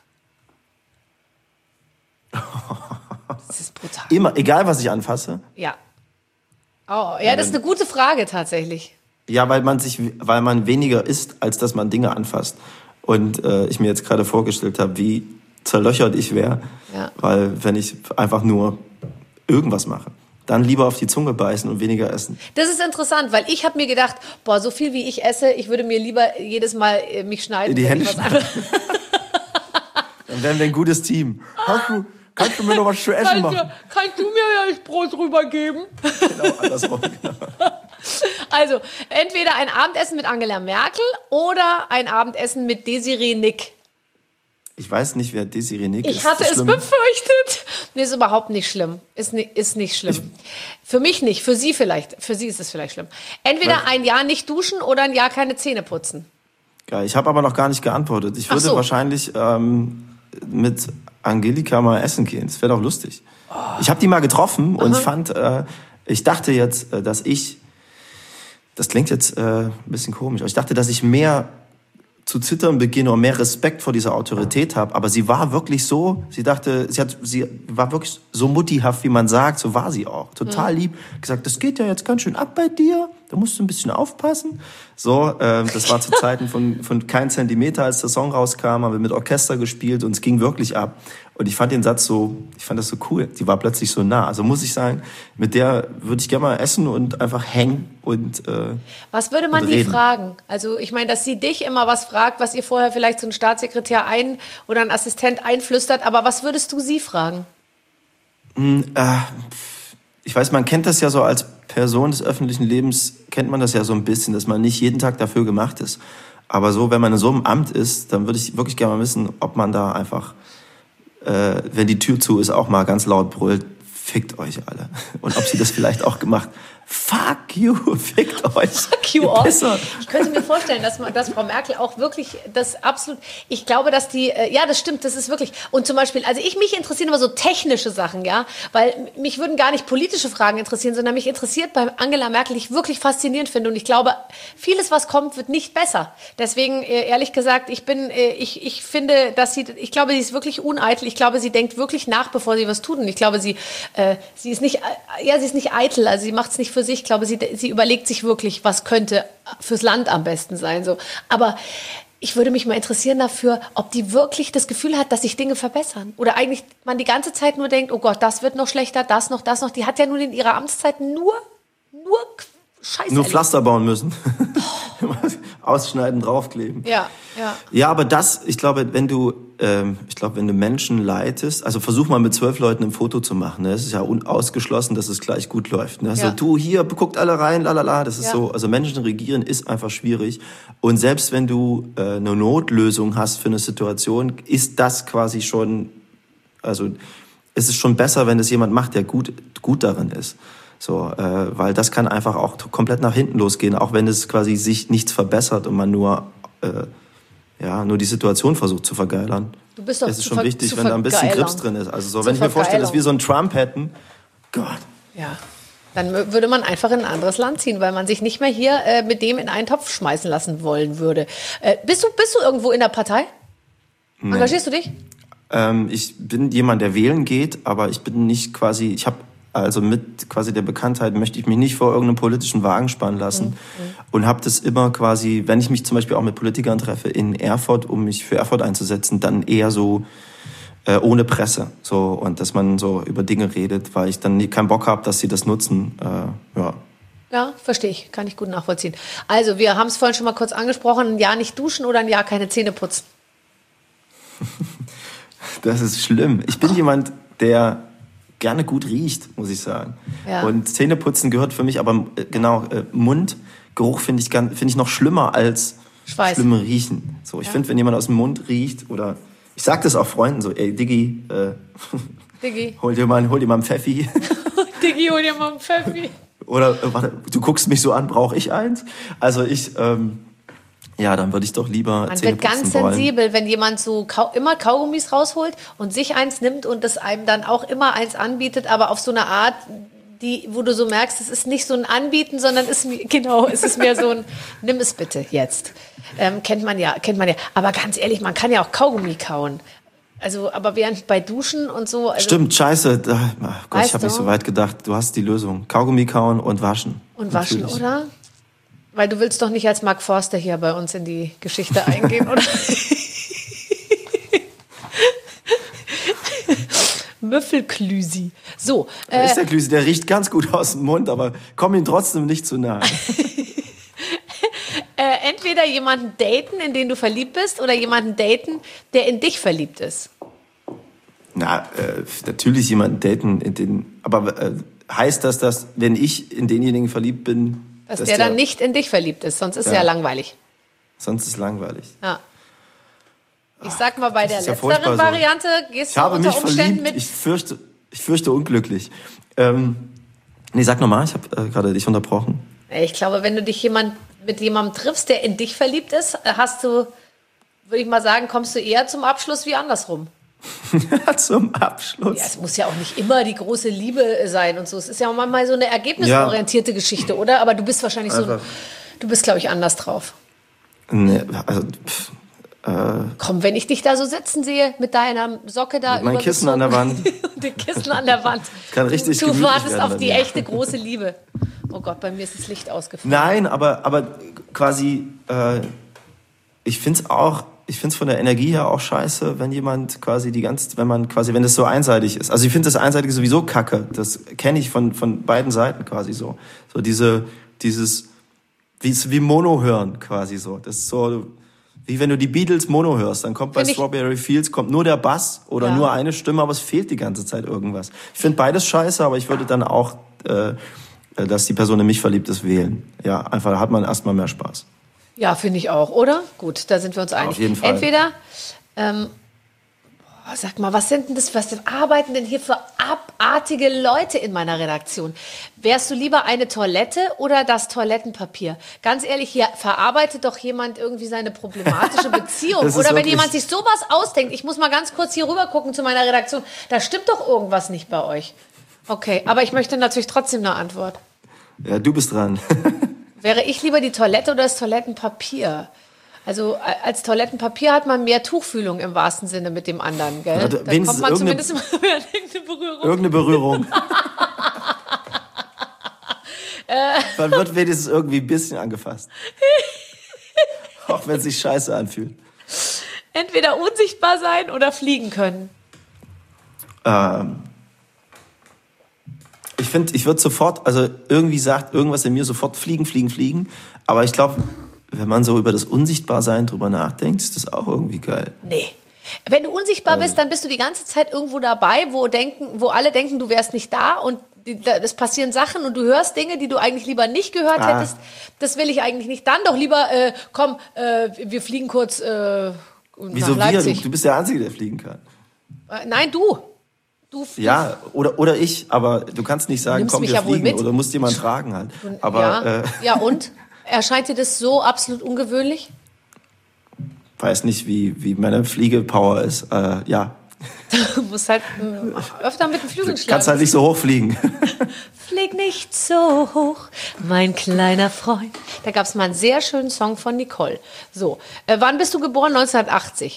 Das ist brutal. Immer, egal was ich anfasse. Ja. Oh, ja, das ist eine gute Frage tatsächlich. Ja, weil man sich, weil man weniger isst, als dass man Dinge anfasst. Und äh, ich mir jetzt gerade vorgestellt habe, wie zerlöchert ich wäre, ja. weil wenn ich einfach nur irgendwas mache, dann lieber auf die Zunge beißen und weniger essen. Das ist interessant, weil ich habe mir gedacht, boah, so viel wie ich esse, ich würde mir lieber jedes Mal äh, mich schneiden. Die Hände was schneiden. Dann wären wir ein gutes Team. Hast du, kannst du mir noch was zu essen machen? Kannst du, kannst du mir ja das Brot rübergeben? Genau, andersrum. Genau. Also, entweder ein Abendessen mit Angela Merkel oder ein Abendessen mit Desiree Nick. Ich weiß nicht, wer Desiree Nick ist. Ich hatte ist es schlimm? befürchtet. Nee, ist überhaupt nicht schlimm. Ist, ni- ist nicht schlimm. Ich, für mich nicht, für sie vielleicht. Für sie ist es vielleicht schlimm. Entweder ein Jahr nicht duschen oder ein Jahr keine Zähne putzen. Geil. Ich habe aber noch gar nicht geantwortet. Ich würde Ach so. wahrscheinlich ähm, mit Angelika mal essen gehen. Das wäre doch lustig. Oh. Ich habe die mal getroffen und Aha. ich fand, äh, ich dachte jetzt, äh, dass ich, das klingt jetzt äh, ein bisschen komisch, aber ich dachte, dass ich mehr zu zittern beginne und mehr Respekt vor dieser Autorität habe. Aber sie war wirklich so, sie dachte, sie hat, sie war wirklich so muttihaft, wie man sagt, so war sie auch. Total lieb. Gesagt, das geht ja jetzt ganz schön ab bei dir, da musst du ein bisschen aufpassen. So, ähm, das war zu Zeiten von, von Kein Zentimeter, als der Song rauskam, haben wir mit Orchester gespielt und es ging wirklich ab. Und ich fand den Satz so, ich fand das so cool. Die war plötzlich so nah. Also muss ich sagen, mit der würde ich gerne mal essen und einfach hängen und äh, Was würde man und die reden. fragen? Also ich meine, dass sie dich immer was fragt, was ihr vorher vielleicht so ein Staatssekretär ein oder ein Assistent einflüstert, aber was würdest du sie fragen? Äh, ich weiß, man kennt das ja so als Person des öffentlichen Lebens, kennt man das ja so ein bisschen, dass man nicht jeden Tag dafür gemacht ist. Aber so, wenn man in so einem Amt ist, dann würde ich wirklich gerne mal wissen, ob man da einfach, äh, wenn die Tür zu ist, auch mal ganz laut brüllt, fickt euch alle. Und ob sie das vielleicht auch gemacht, fuck you, fickt euch. Fuck you ihr all. Pisser. Ich könnte mir vorstellen, dass, dass Frau Merkel auch wirklich das absolut, ich glaube, dass die, äh, ja, das stimmt, das ist wirklich, und zum Beispiel, also ich, mich interessieren immer so technische Sachen, ja, weil mich würden gar nicht politische Fragen interessieren, sondern mich interessiert bei Angela Merkel, die ich wirklich faszinierend finde und ich glaube, vieles, was kommt, wird nicht besser. Deswegen, äh, ehrlich gesagt, ich bin, äh, ich, ich finde, dass sie, ich glaube, sie ist wirklich uneitel, ich glaube, sie denkt wirklich nach, bevor sie was tut und ich glaube, sie, äh, sie ist nicht, äh, ja, sie ist nicht eitel, also sie macht es nicht für sich, ich glaube, sie, sie überlegt sich wirklich, was könnte fürs Land am besten sein. So. Aber ich würde mich mal interessieren dafür, ob die wirklich das Gefühl hat, dass sich Dinge verbessern. Oder eigentlich man die ganze Zeit nur denkt, oh Gott, das wird noch schlechter, das noch, das noch. Die hat ja nun in ihrer Amtszeit nur, nur Scheiße. Nur erlebt. Pflaster bauen müssen. Ausschneiden, draufkleben. Ja, ja. Ja, aber das, ich glaube, wenn du, ähm, ich glaube, wenn du Menschen leitest, also versuch mal mit zwölf Leuten ein Foto zu machen, ne? Es ist ja unausgeschlossen, dass es gleich gut läuft, ne? Ja. So, du, hier, guckt alle rein, lalala, das ist Ja. so, also Menschen regieren ist einfach schwierig. Und selbst wenn du äh, eine Notlösung hast für eine Situation, ist das quasi schon, also, es ist schon besser, wenn es jemand macht, der gut, gut darin ist. So, äh, weil das kann einfach auch t- komplett nach hinten losgehen, auch wenn es quasi sich nichts verbessert und man nur, äh, ja, nur die Situation versucht zu vergeilern. Du bist doch es ist zu schon ver- wichtig, zu wenn da ein bisschen vergeilern. Grips drin ist. Also so, Zu wenn ich mir vorstelle, dass wir Vergeilung. so einen Trump hätten, Gott. Ja. Dann mö- würde man einfach in ein anderes Land ziehen, weil man sich nicht mehr hier äh, mit dem in einen Topf schmeißen lassen wollen würde. Äh, bist du, bist du irgendwo in der Partei? Nee. Engagierst du dich? Ähm, ich bin jemand, der wählen geht, aber ich bin nicht quasi, ich habe also mit quasi der Bekanntheit möchte ich mich nicht vor irgendeinem politischen Wagen spannen lassen mhm. und habe das immer quasi, wenn ich mich zum Beispiel auch mit Politikern treffe in Erfurt, um mich für Erfurt einzusetzen, dann eher so äh, ohne Presse, so und dass man so über Dinge redet, weil ich dann nie, keinen Bock habe, dass sie das nutzen, äh, ja. Ja, verstehe ich, kann ich gut nachvollziehen. Also wir haben es vorhin schon mal kurz angesprochen, ein Jahr nicht duschen oder ein Jahr keine Zähne putzen. Das ist schlimm. Ich bin jemand, der gerne gut riecht, muss ich sagen. Ja. Und Zähneputzen gehört für mich, aber äh, genau, äh, Mundgeruch finde ich, ganz- finde ich noch schlimmer als Schweiß. schlimme Riechen. So, ich Ja. finde, wenn jemand aus dem Mund riecht oder, ich sag das auch Freunden so, ey, Diggi, äh, Diggi. hol dir mal, hol dir mal einen Pfeffi. Diggi, hol dir mal einen Pfeffi. Oder, äh, warte, du guckst mich so an, brauche ich eins? Also ich, ähm, ja, dann würde ich doch lieber Man Zähne wird ganz putzen wollen. sensibel, wenn jemand so Kau- immer Kaugummis rausholt und sich eins nimmt und das einem dann auch immer eins anbietet, aber auf so eine Art, die, wo du so merkst, es ist nicht so ein Anbieten, sondern es ist, genau, es ist mehr so ein, nimm es bitte jetzt. Ähm, kennt man ja, kennt man ja. Aber ganz ehrlich, man kann ja auch Kaugummi kauen. Also, aber während bei Duschen und so. Also, Stimmt, scheiße. Da, ach Gott, Weißt ich habe nicht du? so weit gedacht. Du hast die Lösung. Kaugummi kauen und waschen. Und waschen, Natürlich. oder? Weil du willst doch nicht als Mark Forster hier bei uns in die Geschichte eingehen, oder? Müffelklüsi. So. Da Äh, ist der Klüsi, der riecht ganz gut aus dem Mund, aber komm ihm trotzdem nicht zu nahe. äh, entweder jemanden daten, in den du verliebt bist, oder jemanden daten, der in dich verliebt ist. Na, äh, natürlich jemanden daten, in den, aber äh, heißt das, dass, wenn ich in denjenigen verliebt bin, Dass, der, dann nicht in dich verliebt ist, sonst ist ja, Ja. ja langweilig. Sonst ist es langweilig. Ja. Ich sag mal, bei der ist ja letzteren furchtbar so. Variante gehst Ich du habe unter mich Umständen verliebt, mit... ich fürchte, ich fürchte unglücklich. Ähm, nee, sag nochmal, ich habe äh, gerade dich unterbrochen. Ich glaube, wenn du dich jemand, mit jemandem triffst, der in dich verliebt ist, hast du, würde ich mal sagen, kommst du eher zum Abschluss wie andersrum. Zum Abschluss. Ja, es muss ja auch nicht immer die große Liebe sein und so. Es ist ja auch manchmal so eine ergebnisorientierte Geschichte, oder? Aber du bist wahrscheinlich so, Einfach. du bist, glaube ich, anders drauf. Nee, also, pff, Komm, wenn ich dich da so sitzen sehe, mit deiner Socke da Mit meinem Kissen an der übergezogen Wand. und dem Kissen an der Wand. Kann richtig Du, du gemütlich wartest werden auf bei die mir. echte große Liebe. Oh Gott, bei mir ist das Licht ausgefallen. Nein, aber, aber quasi, äh, ich find's auch, ich find's von der Energie her auch scheiße, wenn jemand quasi die ganze, wenn man quasi, wenn das so einseitig ist. Also ich finde das Einseitige sowieso kacke. Das kenne ich von, von beiden Seiten quasi so. So diese, dieses, wie, wie Mono hören quasi so. Das ist so, wie wenn du die Beatles Mono hörst, dann kommt bei Find ich- Strawberry Fields kommt nur der Bass oder Ja. nur eine Stimme, aber es fehlt die ganze Zeit irgendwas. Ich finde beides scheiße, aber ich würde dann auch, äh, dass die Person in mich verliebt ist, wählen. Ja, einfach, da hat man erstmal mehr Spaß. Ja, finde ich auch, oder? Gut, da sind wir uns einig. Auf jeden Fall. Entweder, ähm, boah, sag mal, was sind denn das, was arbeiten denn hier für abartige Leute in meiner Redaktion? Wärst du lieber eine Toilette oder das Toilettenpapier? Ganz ehrlich, hier verarbeitet doch jemand irgendwie seine problematische Beziehung. Das ist Oder wenn wirklich- jemand sich sowas ausdenkt, ich muss mal ganz kurz hier rüber gucken zu meiner Redaktion, da stimmt doch irgendwas nicht bei euch. Okay, aber ich möchte natürlich trotzdem eine Antwort. Ja, du bist dran. Wäre ich lieber die Toilette oder das Toilettenpapier? Also äh, als Toilettenpapier hat man mehr Tuchfühlung im wahrsten Sinne mit dem anderen, gell? Ja, Dann wenigstens kommt man irgendeine- zumindest mal mehr in irgendeine Berührung. Irgendeine Berührung. Man wird wenigstens irgendwie ein bisschen angefasst. Auch wenn es sich scheiße anfühlt. Entweder unsichtbar sein oder fliegen können. Ähm, ich finde, ich würde sofort, also irgendwie sagt irgendwas in mir sofort fliegen, fliegen, fliegen. Aber ich glaube, wenn man so über das Unsichtbarsein drüber nachdenkt, ist das auch irgendwie geil. Nee. Wenn du unsichtbar bist, dann bist du die ganze Zeit irgendwo dabei, wo denken, wo alle denken, du wärst nicht da und die, da, es passieren Sachen und du hörst Dinge, die du eigentlich lieber nicht gehört Ah. hättest. Das will ich eigentlich nicht. Dann doch lieber, äh, komm, äh, wir fliegen kurz äh, Wieso nach wir? Du, Leipzig. du bist der Einzige, der fliegen kann. Äh, Nein, du. Du, Ja, oder, oder ich, aber du kannst nicht sagen, nimmst komm, mich wir ja wohl fliegen mit. oder musst jemand tragen halt. Aber ja. äh, ja, und? Erscheint dir das so absolut ungewöhnlich? weiß nicht, wie, wie meine Fliegepower ist. Äh, ja, Du musst halt mm, öfter mit den Flügeln du schlagen. kannst halt nicht so hoch fliegen. Flieg nicht so hoch, mein kleiner Freund. Da gab es mal einen sehr schönen Song von Nicole. So, äh, wann bist du geboren? neunzehnhundertachtzig.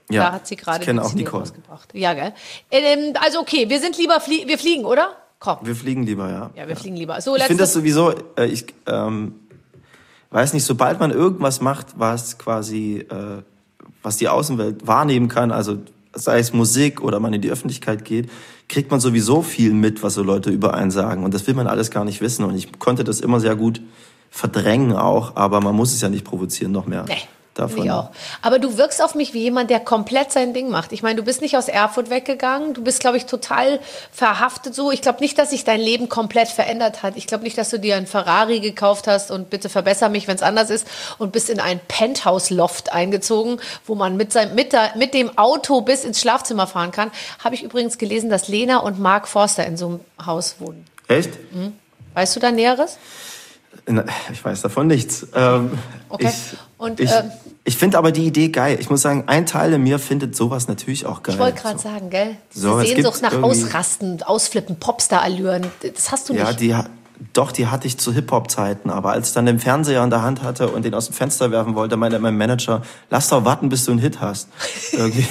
Ja, da hat sie gerade ich kenne die auch Single Nicole. rausgebracht. Ja, gell? Ähm, also okay, wir sind lieber, flie wir fliegen, oder? Komm. Wir fliegen lieber, ja. Ja, wir ja. fliegen lieber. So, ich finde das sowieso, äh, ich ähm, weiß nicht, sobald man irgendwas macht, was quasi, äh, was die Außenwelt wahrnehmen kann, also sei es Musik oder man in die Öffentlichkeit geht, kriegt man sowieso viel mit, was so Leute über einen sagen. Und das will man alles gar nicht wissen. Und ich konnte das immer sehr gut verdrängen auch, aber man muss es ja nicht provozieren, noch mehr. Nee. Davon. Ich auch. Aber du wirkst auf mich wie jemand, der komplett sein Ding macht. Ich meine, du bist nicht aus Erfurt weggegangen. Du bist, glaube ich, total verhaftet so. Ich glaube nicht, dass sich dein Leben komplett verändert hat. Ich glaube nicht, dass du dir einen Ferrari gekauft hast und bitte verbessere mich, wenn es anders ist, und bist in ein Penthouse-Loft eingezogen, wo man mit, seinem, mit, der, mit dem Auto bis ins Schlafzimmer fahren kann. Habe ich übrigens gelesen, dass Lena und Mark Forster in so einem Haus wohnen. Echt? Mhm. Weißt du da Näheres? Ich weiß davon nichts. Ähm, okay. Ich, und, ich, ähm, ich finde aber die Idee geil. Ich muss sagen, ein Teil in mir findet sowas natürlich auch geil. Ich wollte gerade so. sagen, gell? Diese So, Sehnsucht nach irgendwie... Ausrasten, Ausflippen, Popstar-Allüren, das hast du ja, nicht. Ja, doch, die hatte ich zu Hip-Hop-Zeiten. Aber als ich dann den Fernseher in der Hand hatte und den aus dem Fenster werfen wollte, meinte mein Manager, lass doch warten, bis du einen Hit hast. Irgendwie.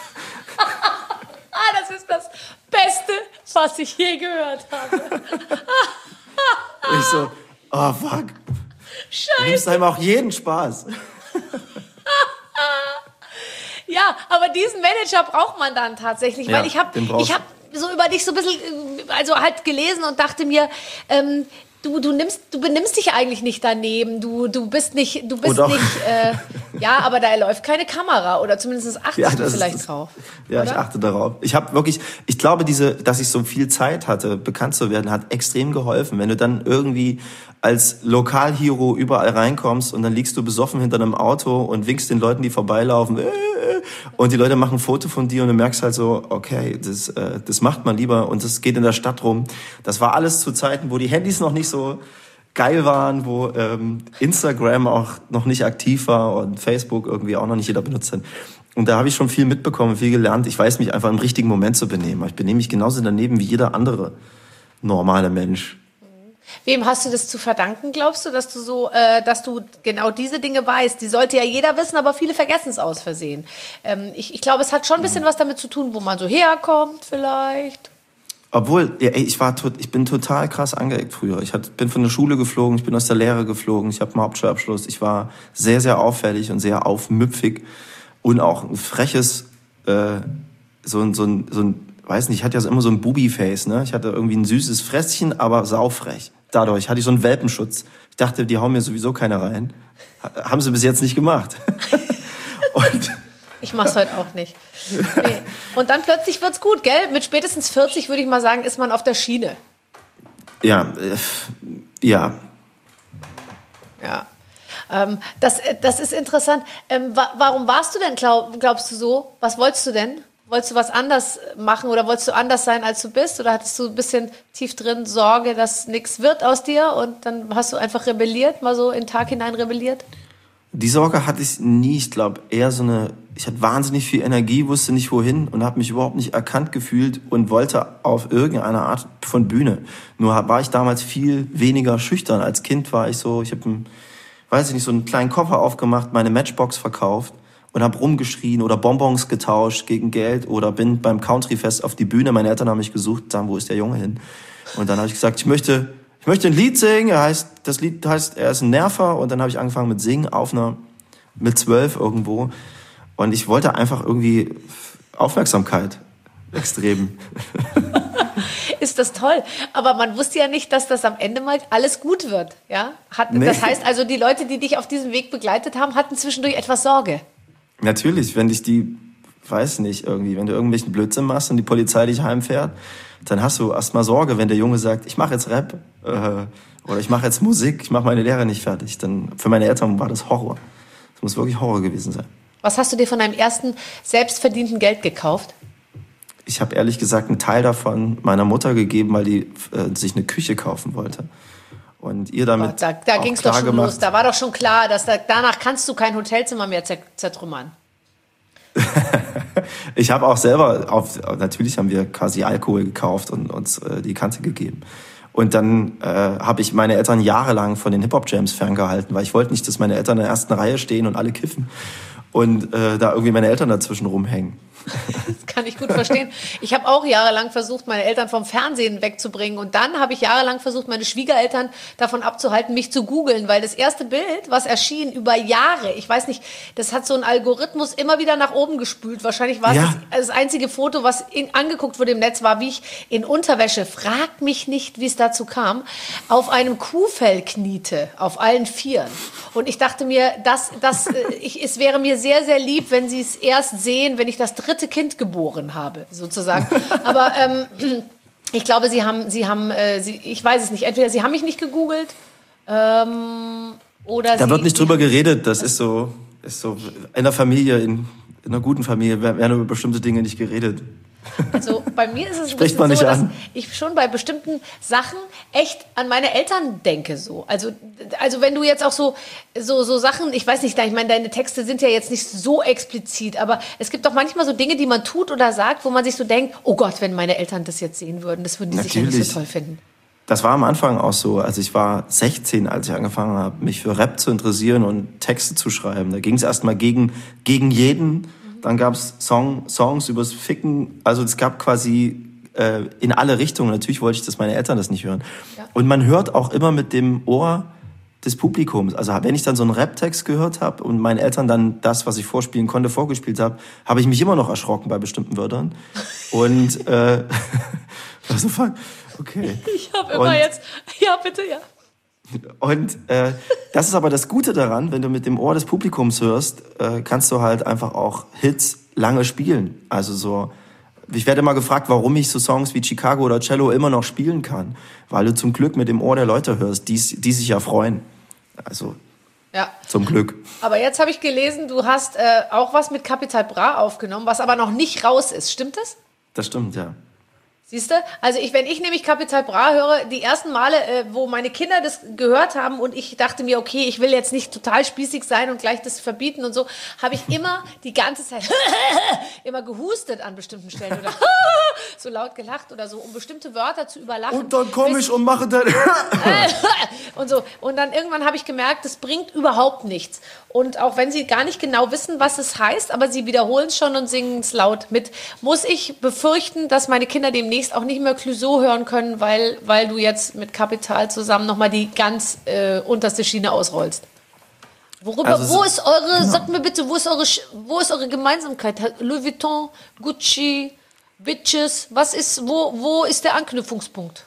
Ah, das ist das Beste, was ich je gehört habe. Ich so, oh fuck. Scheiße. Du nimmst einem auch jeden Spaß. Ja, aber diesen Manager braucht man dann tatsächlich, Ja, weil ich habe ich habe so über dich so ein bisschen, also halt gelesen und dachte mir, ähm, du du nimmst, du benimmst dich eigentlich nicht daneben, du du bist nicht, du bist oh, nicht, äh, ja, aber da läuft keine Kamera oder zumindest achtest ja, du vielleicht ist, drauf. Ja, oder? Ich achte darauf. Ich habe wirklich, ich glaube, diese, dass ich so viel Zeit hatte, bekannt zu werden, hat extrem geholfen. Wenn du dann irgendwie als Lokalhero überall reinkommst und dann liegst du besoffen hinter einem Auto und winkst den Leuten, die vorbeilaufen, äh, und die Leute machen ein Foto von dir und du merkst halt so, okay, das, äh, das macht man lieber und das geht in der Stadt rum. Das war alles zu Zeiten, wo die Handys noch nicht so geil waren, wo ähm, Instagram auch noch nicht aktiv war und Facebook irgendwie auch noch nicht jeder benutzt hat. Und da habe ich schon viel mitbekommen, viel gelernt. Ich weiß mich einfach im richtigen Moment zu benehmen. Ich benehme mich genauso daneben wie jeder andere normale Mensch. Wem hast du das zu verdanken, glaubst du, dass du so, äh, dass du genau diese Dinge weißt? Die sollte ja jeder wissen, aber viele vergessen es aus Versehen. Ähm, ich, ich glaube, es hat schon ein bisschen was damit zu tun, wo man so herkommt vielleicht. Obwohl, ja, ey, ich war, tot, ich bin total krass angeeckt früher. Ich hat, bin von der Schule geflogen, ich bin aus der Lehre geflogen, ich habe einen Hauptschulabschluss. Ich war sehr, sehr auffällig und sehr aufmüpfig und auch ein freches, äh, so ein, so ein, so ein, weiß nicht, ich hatte ja immer so ein Bubi-Face, ne? Ich hatte irgendwie ein süßes Fresschen, aber saufrech. Dadurch hatte ich so einen Welpenschutz. Ich dachte, die hauen mir sowieso keine rein. Haben sie bis jetzt nicht gemacht. Und ich mach's heute auch nicht. Nee. Und dann plötzlich wird's gut, gell? Mit spätestens vierzig würde ich mal sagen, ist man auf der Schiene. Ja, äh, ja. Ja. Ähm, das, das ist interessant. Ähm, wa warum warst du denn, glaub, glaubst du so? Was wolltest du denn? Wolltest du was anders machen oder wolltest du anders sein, als du bist? Oder hattest du ein bisschen tief drin Sorge, dass nichts wird aus dir und dann hast du einfach rebelliert, mal so in den Tag hinein rebelliert? Die Sorge hatte ich nie. Ich glaube, eher so eine, ich hatte wahnsinnig viel Energie, wusste nicht wohin und habe mich überhaupt nicht erkannt gefühlt und wollte auf irgendeine Art von Bühne. Nur war ich damals viel weniger schüchtern. Als Kind war ich so, ich habe, weiß ich nicht, so einen kleinen Koffer aufgemacht, meine Matchbox verkauft und habe rumgeschrien oder Bonbons getauscht gegen Geld oder bin beim Countryfest auf die Bühne. Meine Eltern haben mich gesucht, sagen, wo ist der Junge hin? Und dann habe ich gesagt, ich möchte, ich möchte ein Lied singen. Er heißt, das Lied heißt, er ist ein Nerver. Und dann habe ich angefangen mit Singen auf einer, mit zwölf irgendwo. Und ich wollte einfach irgendwie Aufmerksamkeit. Extrem. Ist das toll. Aber man wusste ja nicht, dass das am Ende mal alles gut wird. Ja? Hat, Nee. Das heißt also, die Leute, die dich auf diesem Weg begleitet haben, hatten zwischendurch etwas Sorge. Natürlich, wenn dich die, weiß nicht, irgendwie, wenn du irgendwelchen Blödsinn machst und die Polizei dich heimfährt, dann hast du erstmal Sorge, wenn der Junge sagt, ich mache jetzt Rap äh, oder ich mache jetzt Musik, ich mache meine Lehre nicht fertig. Dann für meine Eltern war das Horror. Das muss wirklich Horror gewesen sein. Was hast du dir von deinem ersten selbstverdienten Geld gekauft? Ich habe ehrlich gesagt einen Teil davon meiner Mutter gegeben, weil die äh, sich eine Küche kaufen wollte. Und ihr damit Da, da auch ging es doch klar schon gemacht. los. Da war doch schon klar, dass da, danach kannst du kein Hotelzimmer mehr zer zertrümmern. Ich habe auch selber, auf, natürlich haben wir quasi Alkohol gekauft und uns äh, die Kante gegeben. Und dann äh, habe ich meine Eltern jahrelang von den Hip-Hop-Jams ferngehalten, weil ich wollte nicht, dass meine Eltern in der ersten Reihe stehen und alle kiffen. und äh, da irgendwie meine Eltern dazwischen rumhängen. Das kann ich gut verstehen. Ich habe auch jahrelang versucht, meine Eltern vom Fernsehen wegzubringen. Und dann habe ich jahrelang versucht, meine Schwiegereltern davon abzuhalten, mich zu googeln. Weil das erste Bild, was erschien über Jahre, ich weiß nicht, das hat so einen Algorithmus immer wieder nach oben gespült. Wahrscheinlich war es Ja. das, das einzige Foto, was in, angeguckt wurde im Netz, war, wie ich in Unterwäsche, frag mich nicht, wie es dazu kam, auf einem Kuhfell kniete, auf allen Vieren. Und ich dachte mir, das, das, äh, ich, es wäre mir sehr, sehr lieb, wenn sie es erst sehen, wenn ich das dritte Kind geboren habe, sozusagen. Aber ähm, ich glaube, sie haben, sie haben, äh, sie, ich weiß es nicht, entweder sie haben mich nicht gegoogelt ähm, oder Da sie, wird nicht drüber geredet, das ist so, ist so in der Familie, in, in einer guten Familie werden über bestimmte Dinge nicht geredet. Also bei mir ist es ein Spricht bisschen man nicht so, dass an. ich schon bei bestimmten Sachen echt an meine Eltern denke. So. Also, also wenn du jetzt auch so, so, so Sachen, ich weiß nicht, ich meine, deine Texte sind ja jetzt nicht so explizit, aber es gibt doch manchmal so Dinge, die man tut oder sagt, wo man sich so denkt, oh Gott, wenn meine Eltern das jetzt sehen würden, das würden die sicher nicht Natürlich. so toll finden. Das war am Anfang auch so. Also ich war sechzehn, als ich angefangen habe, mich für Rap zu interessieren und Texte zu schreiben. Da ging es erstmal gegen, gegen jeden. Dann gab es Song, Songs übers Ficken. Also es gab quasi äh, in alle Richtungen. Natürlich wollte ich, dass meine Eltern das nicht hören. Ja. Und man hört auch immer mit dem Ohr des Publikums. Also wenn ich dann so einen Rap-Text gehört habe und meinen Eltern dann das, was ich vorspielen konnte, vorgespielt habe, habe ich mich immer noch erschrocken bei bestimmten Wörtern. Und äh, was the fuck? Okay. Ich habe immer Und- jetzt, ja bitte, ja. Und äh, das ist aber das Gute daran, wenn du mit dem Ohr des Publikums hörst, äh, kannst du halt einfach auch Hits lange spielen. Also so, ich werde immer gefragt, warum ich so Songs wie Chicago oder Cello immer noch spielen kann. Weil du zum Glück mit dem Ohr der Leute hörst, die, die sich ja freuen. Also Ja. zum Glück. Aber jetzt habe ich gelesen, du hast äh, auch was mit Capital Bra aufgenommen, was aber noch nicht raus ist. Stimmt das? Das stimmt, ja. Siehst du? Also ich, wenn ich nämlich Capital Bra höre, die ersten Male, äh, wo meine Kinder das gehört haben und ich dachte mir, okay, ich will jetzt nicht total spießig sein und gleich das verbieten und so, habe ich immer die ganze Zeit immer gehustet an bestimmten Stellen oder so laut gelacht oder so, um bestimmte Wörter zu überlachen. Und dann komme Bis- ich und mache dann... und so. Und dann irgendwann habe ich gemerkt, das bringt überhaupt nichts. Und auch wenn sie gar nicht genau wissen, was es heißt, aber sie wiederholen es schon und singen es laut mit, muss ich befürchten, dass meine Kinder demnächst auch nicht mehr Clouseau hören können, weil, weil du jetzt mit Capital zusammen nochmal die ganz äh, unterste Schiene ausrollst. Worüber, Also wo es- ist eure, genau. sagt mir bitte, wo ist eure, Sch- wo ist eure Gemeinsamkeit? Louis Vuitton, Gucci, Bitches, was ist, wo, wo ist der Anknüpfungspunkt?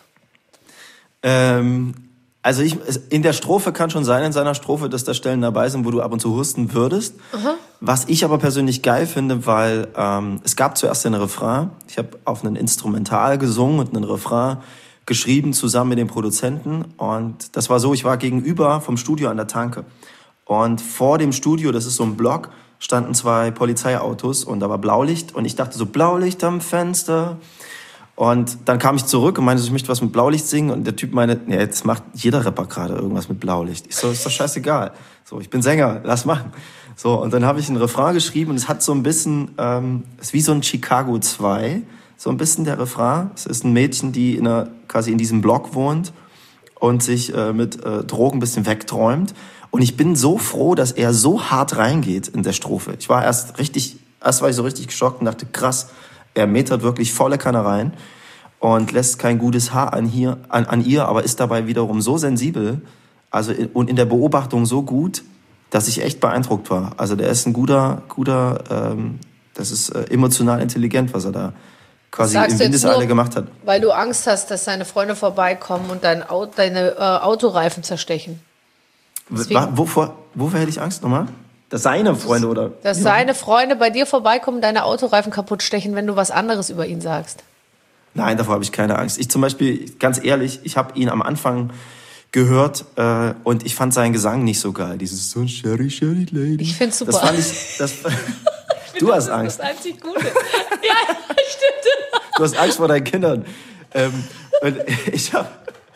Ähm, also ich, in der Strophe kann schon sein, in seiner Strophe, dass da Stellen dabei sind, wo du ab und zu husten würdest. Was ich aber persönlich geil finde, weil ähm, es gab zuerst den Refrain. Ich habe auf einen Instrumental gesungen und einen Refrain geschrieben zusammen mit dem Produzenten. Und das war so, ich war gegenüber vom Studio an der Tanke. Und vor dem Studio, das ist so ein Block, standen zwei Polizeiautos und da war Blaulicht. Und ich dachte so, Blaulicht am Fenster. Und dann kam ich zurück und meinte, ich möchte was mit Blaulicht singen. Und der Typ meinte, ja, jetzt macht jeder Rapper gerade irgendwas mit Blaulicht. Ich so, ist doch scheißegal. So, ich bin Sänger, lass machen. So, und dann habe ich einen Refrain geschrieben und es hat so ein bisschen, ähm, es ist wie so ein Chicago zwei, so ein bisschen der Refrain. Es ist ein Mädchen, die in einer, quasi in diesem Block wohnt und sich äh, mit äh, Drogen ein bisschen wegträumt. Und ich bin so froh, dass er so hart reingeht in der Strophe. Ich war erst richtig, erst war ich so richtig geschockt und dachte, krass, er metert wirklich volle Kanne rein und lässt kein gutes Haar an, hier, an, an ihr, aber ist dabei wiederum so sensibel, also in, und in der Beobachtung so gut, dass ich echt beeindruckt war. Also der ist ein guter, guter, ähm, das ist äh, emotional intelligent, was er da quasi Sagst im du jetzt Windeseile nur, gemacht hat. Weil du Angst hast, dass deine Freunde vorbeikommen und dein Auto, deine äh, Autoreifen zerstechen. Deswegen- Wa- Wovor, wovor hätte ich Angst nochmal? Dass seine Freunde oder? Dass seine Freunde bei dir vorbeikommen und deine Autoreifen kaputt stechen, wenn du was anderes über ihn sagst. Nein, davor habe ich keine Angst. Ich zum Beispiel, ganz ehrlich, ich habe ihn am Anfang gehört äh, und ich fand seinen Gesang nicht so geil. Dieses so Sherry, Sherry Lady. Ich find's super. Das fand ich. Das, du hast Angst. Das ist das einzig Gute. Ja, stimmt. Du hast Angst vor deinen Kindern. Ähm, und ich habe.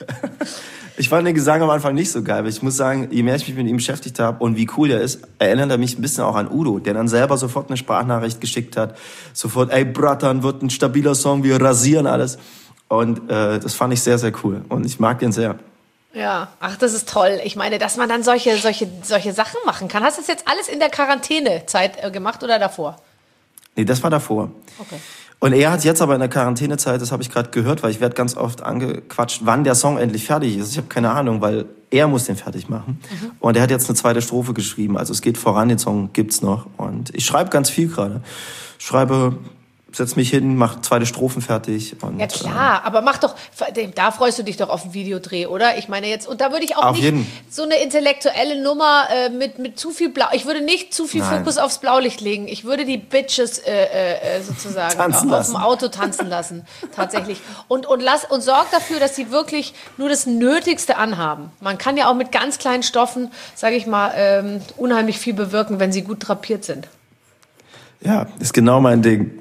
Ich fand den Gesang am Anfang nicht so geil, aber ich muss sagen, je mehr ich mich mit ihm beschäftigt habe und wie cool der ist, erinnert er mich ein bisschen auch an Udo, der dann selber sofort eine Sprachnachricht geschickt hat. Sofort, ey Bratan, wird ein stabiler Song, wir rasieren alles. Und äh, das fand ich sehr, sehr cool. Und ich mag den sehr. Ja, ach, das ist toll. Ich meine, dass man dann solche, solche, solche Sachen machen kann. Hast du das jetzt alles in der Quarantänezeit äh, gemacht oder davor? Nee, das war davor. Okay. Und er hat jetzt aber in der Quarantänezeit, das habe ich gerade gehört, weil ich werde ganz oft angequatscht, wann der Song endlich fertig ist. Ich habe keine Ahnung, weil er muss den fertig machen. Mhm. Und er hat jetzt eine zweite Strophe geschrieben. Also es geht voran, den Song gibt's noch. Und ich schreibe ganz viel gerade. Schreibe... Setz mich hin, mach zweite Strophen fertig. Und, ja klar, äh, aber mach doch, da freust du dich doch auf einen Videodreh, oder? Ich meine jetzt, und da würde ich auch auf nicht jeden. so eine intellektuelle Nummer äh, mit, mit zu viel Blau, ich würde nicht zu viel Nein. Fokus aufs Blaulicht legen. Ich würde die Bitches äh, äh, sozusagen tanzen auf dem lassen. Auto tanzen lassen, tatsächlich. Und, und, lass, und sorg dafür, dass sie wirklich nur das Nötigste anhaben. Man kann ja auch mit ganz kleinen Stoffen, sage ich mal, ähm, unheimlich viel bewirken, wenn sie gut drapiert sind. Ja, ist genau mein Ding.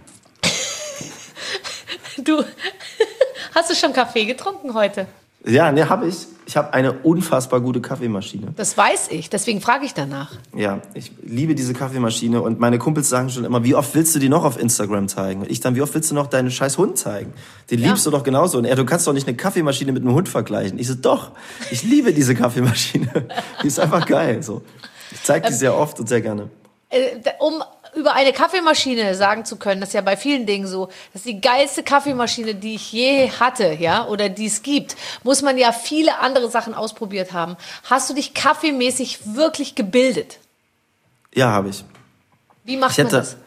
Du, hast du schon Kaffee getrunken heute? Ja, ne, habe ich. Ich habe eine unfassbar gute Kaffeemaschine. Das weiß ich, deswegen frage ich danach. Ja, ich liebe diese Kaffeemaschine und meine Kumpels sagen schon immer, wie oft willst du die noch auf Instagram zeigen? Und ich dann, wie oft willst du noch deinen scheiß Hund zeigen? Den Ja. liebst du doch genauso. Und er, du kannst doch nicht eine Kaffeemaschine mit einem Hund vergleichen. Ich so, doch, ich liebe diese Kaffeemaschine. Die ist einfach geil. So. Ich zeige die sehr oft und sehr gerne. Äh, um über eine Kaffeemaschine sagen zu können, das ist ja bei vielen Dingen so, das ist die geilste Kaffeemaschine, die ich je hatte, ja, oder die es gibt, muss man ja viele andere Sachen ausprobiert haben. Hast du dich kaffeemäßig wirklich gebildet? Ja, habe ich. Wie macht Ich hätte, man das?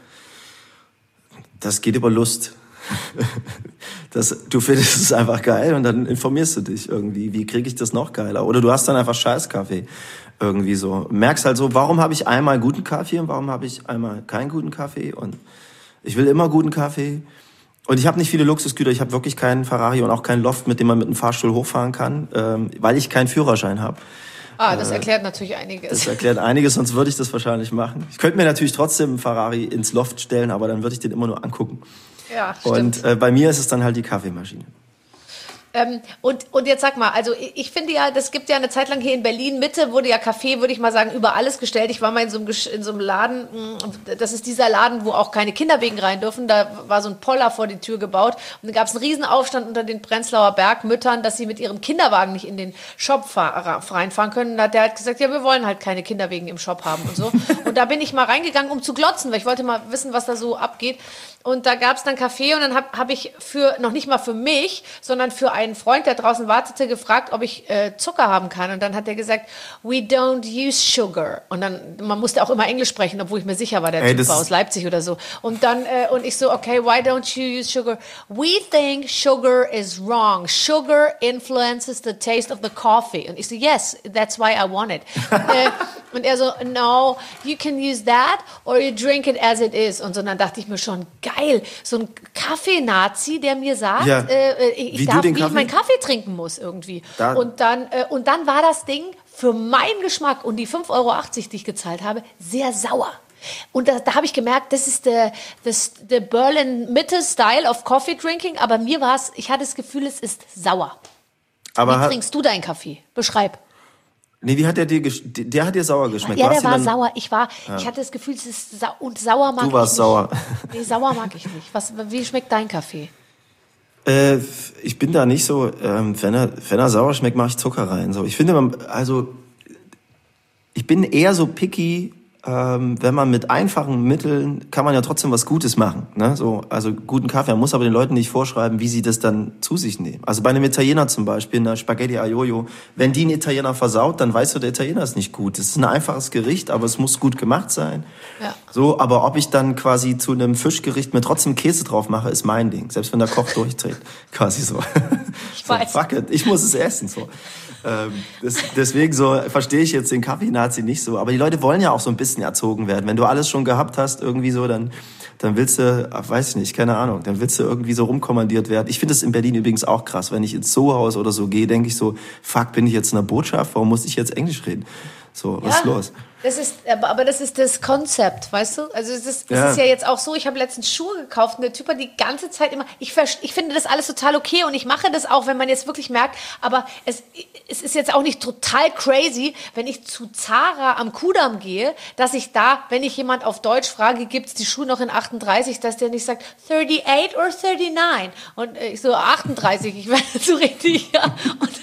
Das geht über Lust. Das, du findest es einfach geil und dann informierst du dich irgendwie, wie kriege ich das noch geiler? Oder du hast dann einfach Scheißkaffee irgendwie so. Merkst halt so, warum habe ich einmal guten Kaffee und warum habe ich einmal keinen guten Kaffee? Und ich will immer guten Kaffee. Und ich habe nicht viele Luxusgüter. Ich habe wirklich keinen Ferrari und auch keinen Loft, mit dem man mit einem Fahrstuhl hochfahren kann, ähm, weil ich keinen Führerschein habe. Ah, das erklärt natürlich einiges. Das erklärt einiges, sonst würde ich das wahrscheinlich machen. Ich könnte mir natürlich trotzdem einen Ferrari ins Loft stellen, aber dann würde ich den immer nur angucken. Ja, stimmt. Und äh, bei mir ist es dann halt die Kaffeemaschine. Ähm, und, und jetzt sag mal, also ich, ich finde ja, das gibt ja eine Zeit lang hier in Berlin Mitte, wurde ja Kaffee, würde ich mal sagen, über alles gestellt. Ich war mal in so einem, Gesch- in so einem Laden, mh, das ist dieser Laden, wo auch keine Kinderwegen rein dürfen. Da war so ein Poller vor die Tür gebaut und dann gab es einen Riesenaufstand unter den Prenzlauer Bergmüttern, dass sie mit ihrem Kinderwagen nicht in den Shop fahr- reinfahren können. Da hat der halt gesagt, ja, wir wollen halt keine Kinderwegen im Shop haben und so. Und da bin ich mal reingegangen, um zu glotzen, weil ich wollte mal wissen, was da so abgeht. Und da gab es dann Kaffee und dann habe hab ich für, noch nicht mal für mich, sondern für einen Freund, der draußen wartete, gefragt, ob ich äh, Zucker haben kann. Und dann hat er gesagt, we don't use sugar. Und dann, man musste auch immer Englisch sprechen, obwohl ich mir sicher war, der Ey, Typ das war aus Leipzig oder so. Und dann, äh, und ich so, okay, why don't you use sugar? We think sugar is wrong. Sugar influences the taste of the coffee. Und ich so, yes, that's why I want it. äh, und er so, no, you can use that or you drink it as it is. Und so, und dann dachte ich mir schon, geil, so ein Kaffee-Nazi, der mir sagt, Ja. äh, ich Wie du darf, den wie ich Kaffee? meinen Kaffee trinken muss irgendwie. Da- und, dann, äh, und dann war das Ding für meinen Geschmack und die fünf Euro achtzig, die ich gezahlt habe, sehr sauer. Und da, da habe ich gemerkt, das ist der the Berlin-Mitte-Style of Coffee Drinking, aber mir war es, ich hatte das Gefühl, es ist sauer. Aber Wie hat, trinkst du deinen Kaffee? Beschreib. nee, wie hat der dir, gesch- der hat dir sauer geschmeckt? Ja, Du der hast ihn war dann- sauer. Ich war, ich hatte das Gefühl, es ist sau und sauer mag Du ich warst nicht. sauer. Nee, sauer mag ich nicht. Was, wie schmeckt dein Kaffee? Äh, ich bin da nicht so, ähm, wenn er, wenn er sauer schmeckt, mache ich Zucker rein. So, ich finde, man, also, ich bin eher so picky, ähm, wenn man mit einfachen Mitteln, kann man ja trotzdem was Gutes machen, ne? So, also, guten Kaffee, man muss aber den Leuten nicht vorschreiben, wie sie das dann zu sich nehmen. Also, bei einem Italiener zum Beispiel, in der Spaghetti Aglio, wenn die einen Italiener versaut, dann weißt du, der Italiener ist nicht gut. Das ist ein einfaches Gericht, aber es muss gut gemacht sein. Ja. So, aber ob ich dann quasi zu einem Fischgericht mir trotzdem Käse drauf mache, ist mein Ding. Selbst wenn der Koch durchdreht. Quasi so. Ich so, weiß. fuck it, ich muss es essen. So. Ähm, das, deswegen so verstehe ich jetzt den Kaffee-Nazi nicht so. Aber die Leute wollen ja auch so ein bisschen erzogen werden. Wenn du alles schon gehabt hast, irgendwie so, dann, dann willst du, ach, weiß ich nicht, keine Ahnung, dann willst du irgendwie so rumkommandiert werden. Ich finde es in Berlin übrigens auch krass. Wenn ich ins Zoohaus oder so gehe, denke ich so, fuck, bin ich jetzt in der Botschaft? Warum muss ich jetzt Englisch reden? So, was ist los? Das ist, aber, aber das ist das Konzept, weißt du? Also es ist, es Ja. ist ja jetzt auch so, ich habe letztens Schuhe gekauft und der Typ hat die ganze Zeit immer, ich, vers- ich finde das alles total okay und ich mache das auch, wenn man jetzt wirklich merkt, aber es, es ist jetzt auch nicht total crazy, wenn ich zu Zara am Kudamm gehe, dass ich da, wenn ich jemand auf Deutsch frage, gibt's die Schuhe noch in achtunddreißig, dass der nicht sagt thirty-eight or thirty-nine und ich so achtunddreißig, ich werde so richtig, ja. Und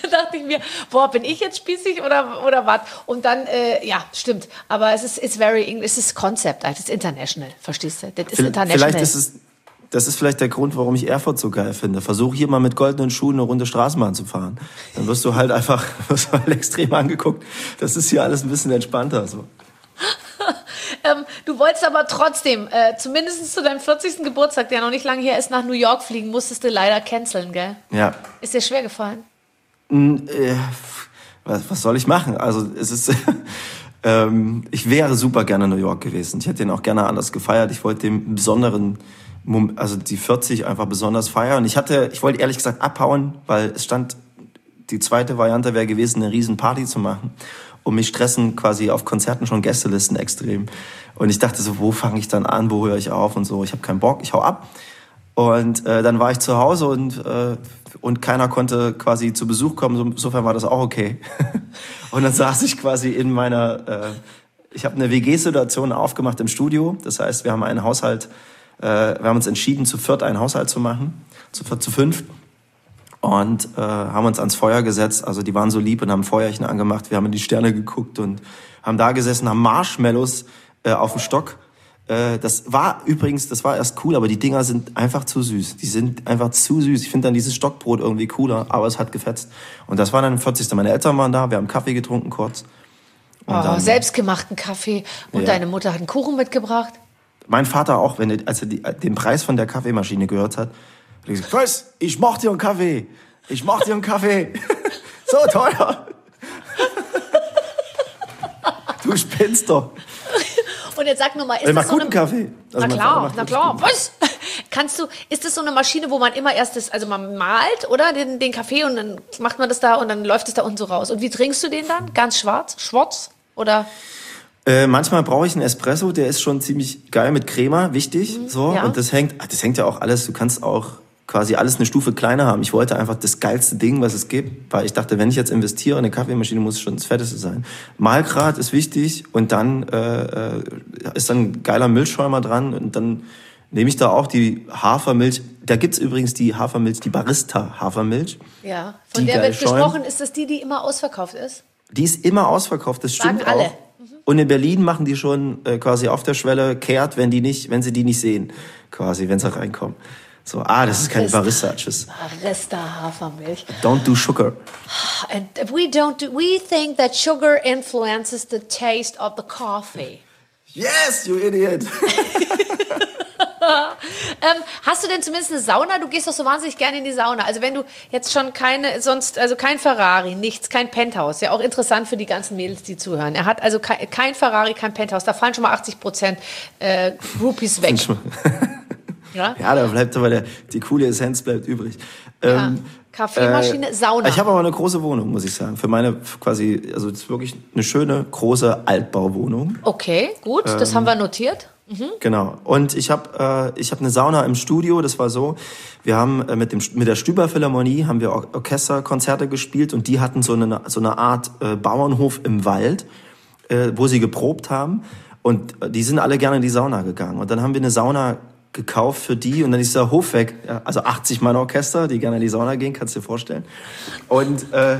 dachte ich mir, boah, bin ich jetzt spießig oder, oder was? Und dann, äh, ja, stimmt. Aber es ist it's very English, es ist Concept, es ist international, verstehst du? Das ist international. Vielleicht ist es, das ist vielleicht der Grund, warum ich Erfurt so geil finde. Versuch hier mal mit goldenen Schuhen eine Runde Straßenbahn zu fahren. Dann wirst du halt einfach wirst du halt extrem angeguckt. Das ist hier alles ein bisschen entspannter, so. ähm, du wolltest aber trotzdem, äh, zumindest zu deinem vierzigsten Geburtstag, der noch nicht lange her ist, nach New York fliegen, musstest du leider canceln, gell? Ja. Ist dir schwer gefallen? Mm, äh, was, was soll ich machen? Also es ist, ähm, ich wäre super gerne in New York gewesen. Ich hätte ihn auch gerne anders gefeiert. Ich wollte den besonderen, also die vierzig einfach besonders feiern. Und ich hatte, ich wollte ehrlich gesagt abhauen, weil es stand, die zweite Variante wäre gewesen, eine riesen Party zu machen. Und mich stressen quasi auf Konzerten schon Gästelisten extrem. Und ich dachte so, wo fange ich dann an, wo höre ich auf und so. Ich habe keinen Bock, ich hau ab. Und äh, dann war ich zu Hause und äh, und keiner konnte quasi zu Besuch kommen. So, insofern war das auch okay. Und dann saß ich quasi in meiner, äh, ich habe eine W G-Situation aufgemacht im Studio. Das heißt, wir haben einen Haushalt, äh, wir haben uns entschieden, zu viert einen Haushalt zu machen, zu viert, zu fünf. Und äh, haben uns ans Feuer gesetzt. Also die waren so lieb und haben Feuerchen angemacht. Wir haben in die Sterne geguckt und haben da gesessen, haben Marshmallows äh, auf dem Stock. Äh, das war übrigens, das war erst cool, aber die Dinger sind einfach zu süß. Die sind einfach zu süß. Ich finde dann dieses Stockbrot irgendwie cooler, aber es hat gefetzt. Und das war dann am vierzigsten Meine Eltern waren da, wir haben Kaffee getrunken kurz. Und oh, dann, selbstgemachten Kaffee. Und ja. Deine Mutter hat einen Kuchen mitgebracht? Mein Vater auch, wenn er, als er die, den Preis von der Kaffeemaschine gehört hat, hat er gesagt, was? Ich mach dir einen Kaffee. Ich mach dir einen Kaffee. So teuer. Du spinnst doch. Und jetzt sag nur mal, ist er das macht so eine... Kaffee. Also na klar, na klar. Was? Kannst du, ist das so eine Maschine, wo man immer erst das, also man malt, oder? Den, den Kaffee und dann macht man das da und dann läuft es da unten so raus. Und wie trinkst du den dann? Ganz schwarz? Schwarz? Oder? Äh, manchmal brauche ich einen Espresso, der ist schon ziemlich geil mit Crema, wichtig. Mhm, so. Ja. Und das hängt, das hängt ja auch alles, du kannst auch quasi alles eine Stufe kleiner haben. Ich wollte einfach das geilste Ding, was es gibt, weil ich dachte, wenn ich jetzt investiere in eine Kaffeemaschine, muss es schon das Fetteste sein. Mahlgrad ist wichtig und dann äh, ist dann ein geiler Milchschäumer dran und dann nehme ich da auch die Hafermilch. Da gibt's übrigens die Hafermilch, die Barista-Hafermilch. Ja, von der wird gesprochen. Ist das die, die immer ausverkauft ist? Die ist immer ausverkauft, das stimmt Sagen alle. auch. Und in Berlin machen die schon äh, quasi auf der Schwelle kehrt, wenn die nicht, wenn sie die nicht sehen, quasi, wenn sie reinkommen. So, ah, das ist keine Barista. Tschüss. Barista Hafermilch. Don't do sugar. And we don't do, we think that sugar influences the taste of the coffee. Yes, you idiot. ähm, hast du denn zumindest eine Sauna? Du gehst doch so wahnsinnig gerne in die Sauna. Also wenn du jetzt schon keine, sonst, also kein Ferrari, nichts, kein Penthouse. Ja, auch interessant für die ganzen Mädels, die zuhören. Er hat also kein, kein Ferrari, kein Penthouse. Da fallen schon mal achtzig Prozent äh, Groupies weg. Ja? Ja, da bleibt aber der, die coole Essenz bleibt übrig. Ja. Ähm, Kaffeemaschine, äh, Sauna. Ich habe aber eine große Wohnung, muss ich sagen. Für meine quasi, also es ist wirklich eine schöne, große Altbauwohnung. Okay, gut, ähm, das haben wir notiert. Mhm. Genau. Und ich habe äh, ich habe eine Sauna im Studio. Das war so, wir haben äh, mit dem mit der Stüber Philharmonie haben wir Or- Orchesterkonzerte gespielt und die hatten so eine so eine Art äh, Bauernhof im Wald, äh, wo sie geprobt haben und die sind alle gerne in die Sauna gegangen. Und dann haben wir eine Sauna gekauft für die und dann ist der Hof weg. Ja, also achtzig Mann Orchester, die gerne in die Sauna gehen, kannst du dir vorstellen. Und äh,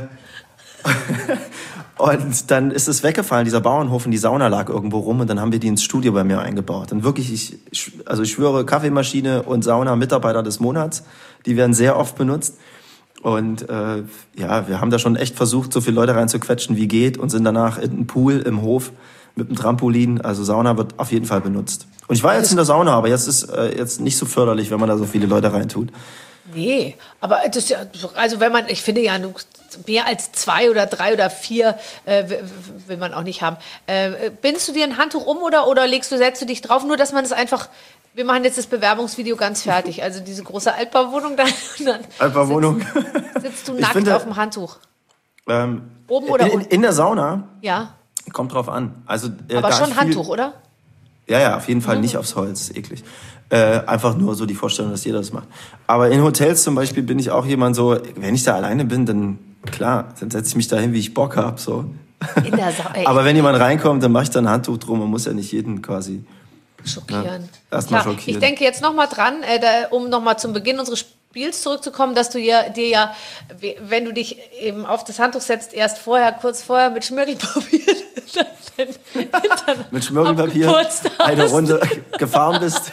und dann ist es weggefallen, dieser Bauernhof, und die Sauna lag irgendwo rum und dann haben wir die ins Studio bei mir eingebaut. Und wirklich, ich, also ich schwöre, Kaffeemaschine und Sauna, Mitarbeiter des Monats, die werden sehr oft benutzt. Und äh, ja, wir haben da schon echt versucht, so viele Leute reinzuquetschen, wie geht, und sind danach in einen Pool im Hof mit einem Trampolin. Also Sauna wird auf jeden Fall benutzt. Und ich war jetzt in der Sauna, aber jetzt ist äh, jetzt nicht so förderlich, wenn man da so viele Leute reintut. Nee, aber das ist ja, also wenn man, ich finde ja, mehr als zwei oder drei oder vier äh, will man auch nicht haben. Äh, bindest du dir ein Handtuch um oder, oder legst du, setzt du dich drauf? Nur, dass man das einfach, wir machen jetzt das Bewerbungsvideo ganz fertig. Also diese große Altbauwohnung, dann, dann Altbauwohnung. Sitzt, sitzt du nackt finde, auf dem Handtuch. Ähm, Oben oder in, unten? In der Sauna? Ja. Kommt drauf an. Also, äh, aber da schon viel, Handtuch, oder? Ja, ja, auf jeden Fall mhm. nicht aufs Holz, eklig. Äh, einfach nur so die Vorstellung, dass jeder das macht. Aber in Hotels zum Beispiel bin ich auch jemand so, wenn ich da alleine bin, dann klar, dann setze ich mich dahin, wie ich Bock hab. So. In der Sa- ey, Aber wenn jemand reinkommt, dann mache ich da ein Handtuch drum. Man muss ja nicht jeden quasi schockieren. Ja, erstmal schockieren. Ich denke jetzt nochmal dran, äh, da, um nochmal zum Beginn unseres Spiels zurückzukommen, dass du ja, dir ja, wenn du dich eben auf das Handtuch setzt, erst vorher, kurz vorher mit Schmirgelpapier mit Schmirgelpapier eine Runde gefahren bist.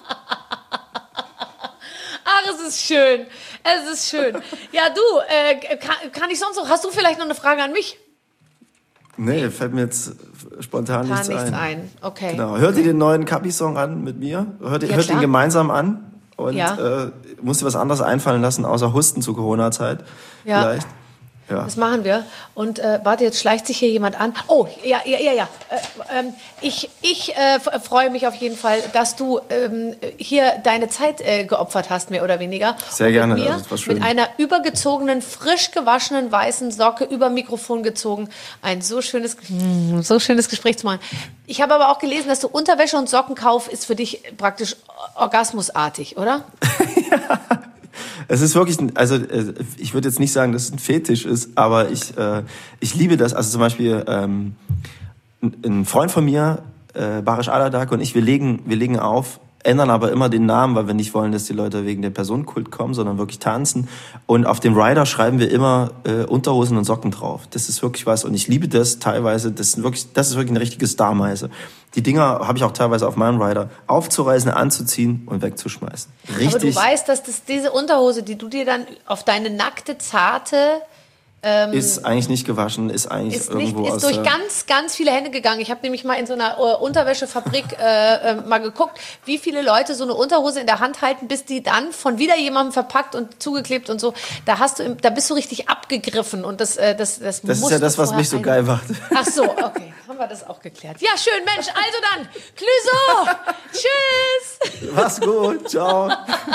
Ach, es ist schön. Es ist schön. Ja, du, äh, kann, kann ich sonst noch, hast du vielleicht noch eine Frage an mich? Nee, fällt mir jetzt spontan nichts, nichts ein. ein. Okay. Genau. Hört ihr den neuen Kapi-Song an mit mir? Hört, ja, hört ihn gemeinsam an und ja. äh, musst dir was anderes einfallen lassen, außer Husten zur Corona-Zeit. Ja. Vielleicht. Ja. Das machen wir. Und äh, warte, jetzt schleicht sich hier jemand an. Oh, ja, ja, ja, ja. Äh, ähm, ich ich äh, freue mich auf jeden Fall, dass du ähm, hier deine Zeit äh, geopfert hast, mehr oder weniger. Sehr und gerne. Mit, mir, das war schön. Mit einer übergezogenen, frisch gewaschenen weißen Socke über Mikrofon gezogen. Ein so schönes, so schönes Gespräch zu machen. Ich habe aber auch gelesen, dass du Unterwäsche und Sockenkauf ist für dich praktisch orgasmusartig, oder? Ja. Es ist wirklich, also ich würde jetzt nicht sagen, dass es ein Fetisch ist, aber ich, äh, ich liebe das. Also zum Beispiel ähm, ein Freund von mir, äh, Barish Aladak und ich, wir legen, wir legen auf, ändern aber immer den Namen, weil wir nicht wollen, dass die Leute wegen der Personenkult kommen, sondern wirklich tanzen. Und auf dem Rider schreiben wir immer äh, Unterhosen und Socken drauf. Das ist wirklich was. Und ich liebe das teilweise. Das ist wirklich, das ist wirklich eine richtige Starmeise. Die Dinger habe ich auch teilweise auf meinem Rider aufzureißen, anzuziehen und wegzuschmeißen. Richtig. Aber du weißt, dass das diese Unterhose, die du dir dann auf deine nackte, zarte... Ähm, ist eigentlich nicht gewaschen, ist eigentlich ist irgendwo nicht, ist aus durch der ganz, ganz viele Hände gegangen. Ich habe nämlich mal in so einer uh, Unterwäschefabrik äh, äh, mal geguckt, wie viele Leute so eine Unterhose in der Hand halten, bis die dann von wieder jemandem verpackt und zugeklebt und so. Da hast du, da bist du richtig abgegriffen und das, äh, das, das. Das ist ja das, was mich so geil macht. Ach so, okay, haben wir das auch geklärt. Ja, schön, Mensch. Also dann, Clüso, tschüss. Mach's gut, ciao.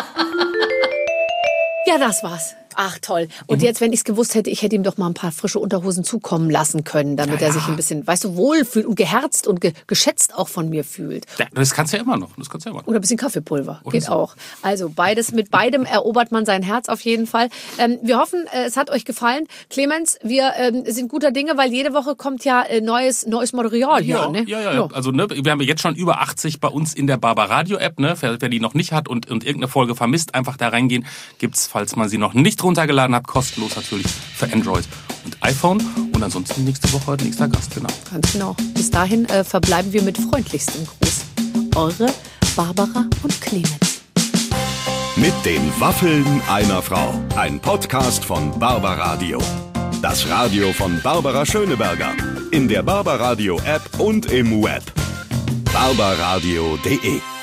Ja, das war's. Ach, toll. Und mhm. jetzt, wenn ich es gewusst hätte, ich hätte ihm doch mal ein paar frische Unterhosen zukommen lassen können, damit ja, er sich ein bisschen, weißt du, wohlfühlt und geherzt und ge- geschätzt auch von mir fühlt. Ja, das kannst du ja immer noch. Das kannst du ja immer noch. Oder ein bisschen Kaffeepulver. Oder Geht so. auch. Also beides, mit beidem erobert man sein Herz auf jeden Fall. Ähm, wir hoffen, äh, es hat euch gefallen. Clemens, wir ähm, sind guter Dinge, weil jede Woche kommt ja äh, neues, neues Material hier ja, an. Ne? Ja, ja, ja. Also ne, wir haben jetzt schon über achtzig bei uns in der Barbaradio-App. Ne? Wer, wer die noch nicht hat und, und irgendeine Folge vermisst, einfach da reingehen. Gibt's, falls man sie noch nicht runtergeladen hat, kostenlos natürlich für Android und iPhone. Und ansonsten nächste Woche nächster Gast, genau. Ganz genau. Bis dahin äh, verbleiben wir mit freundlichstem Gruß. Eure Barbara und Clemens. Mit den Waffeln einer Frau. Ein Podcast von Barbaradio. Das Radio von Barbara Schöneberger. In der Barbaradio App und im Web. barbaradio punkt de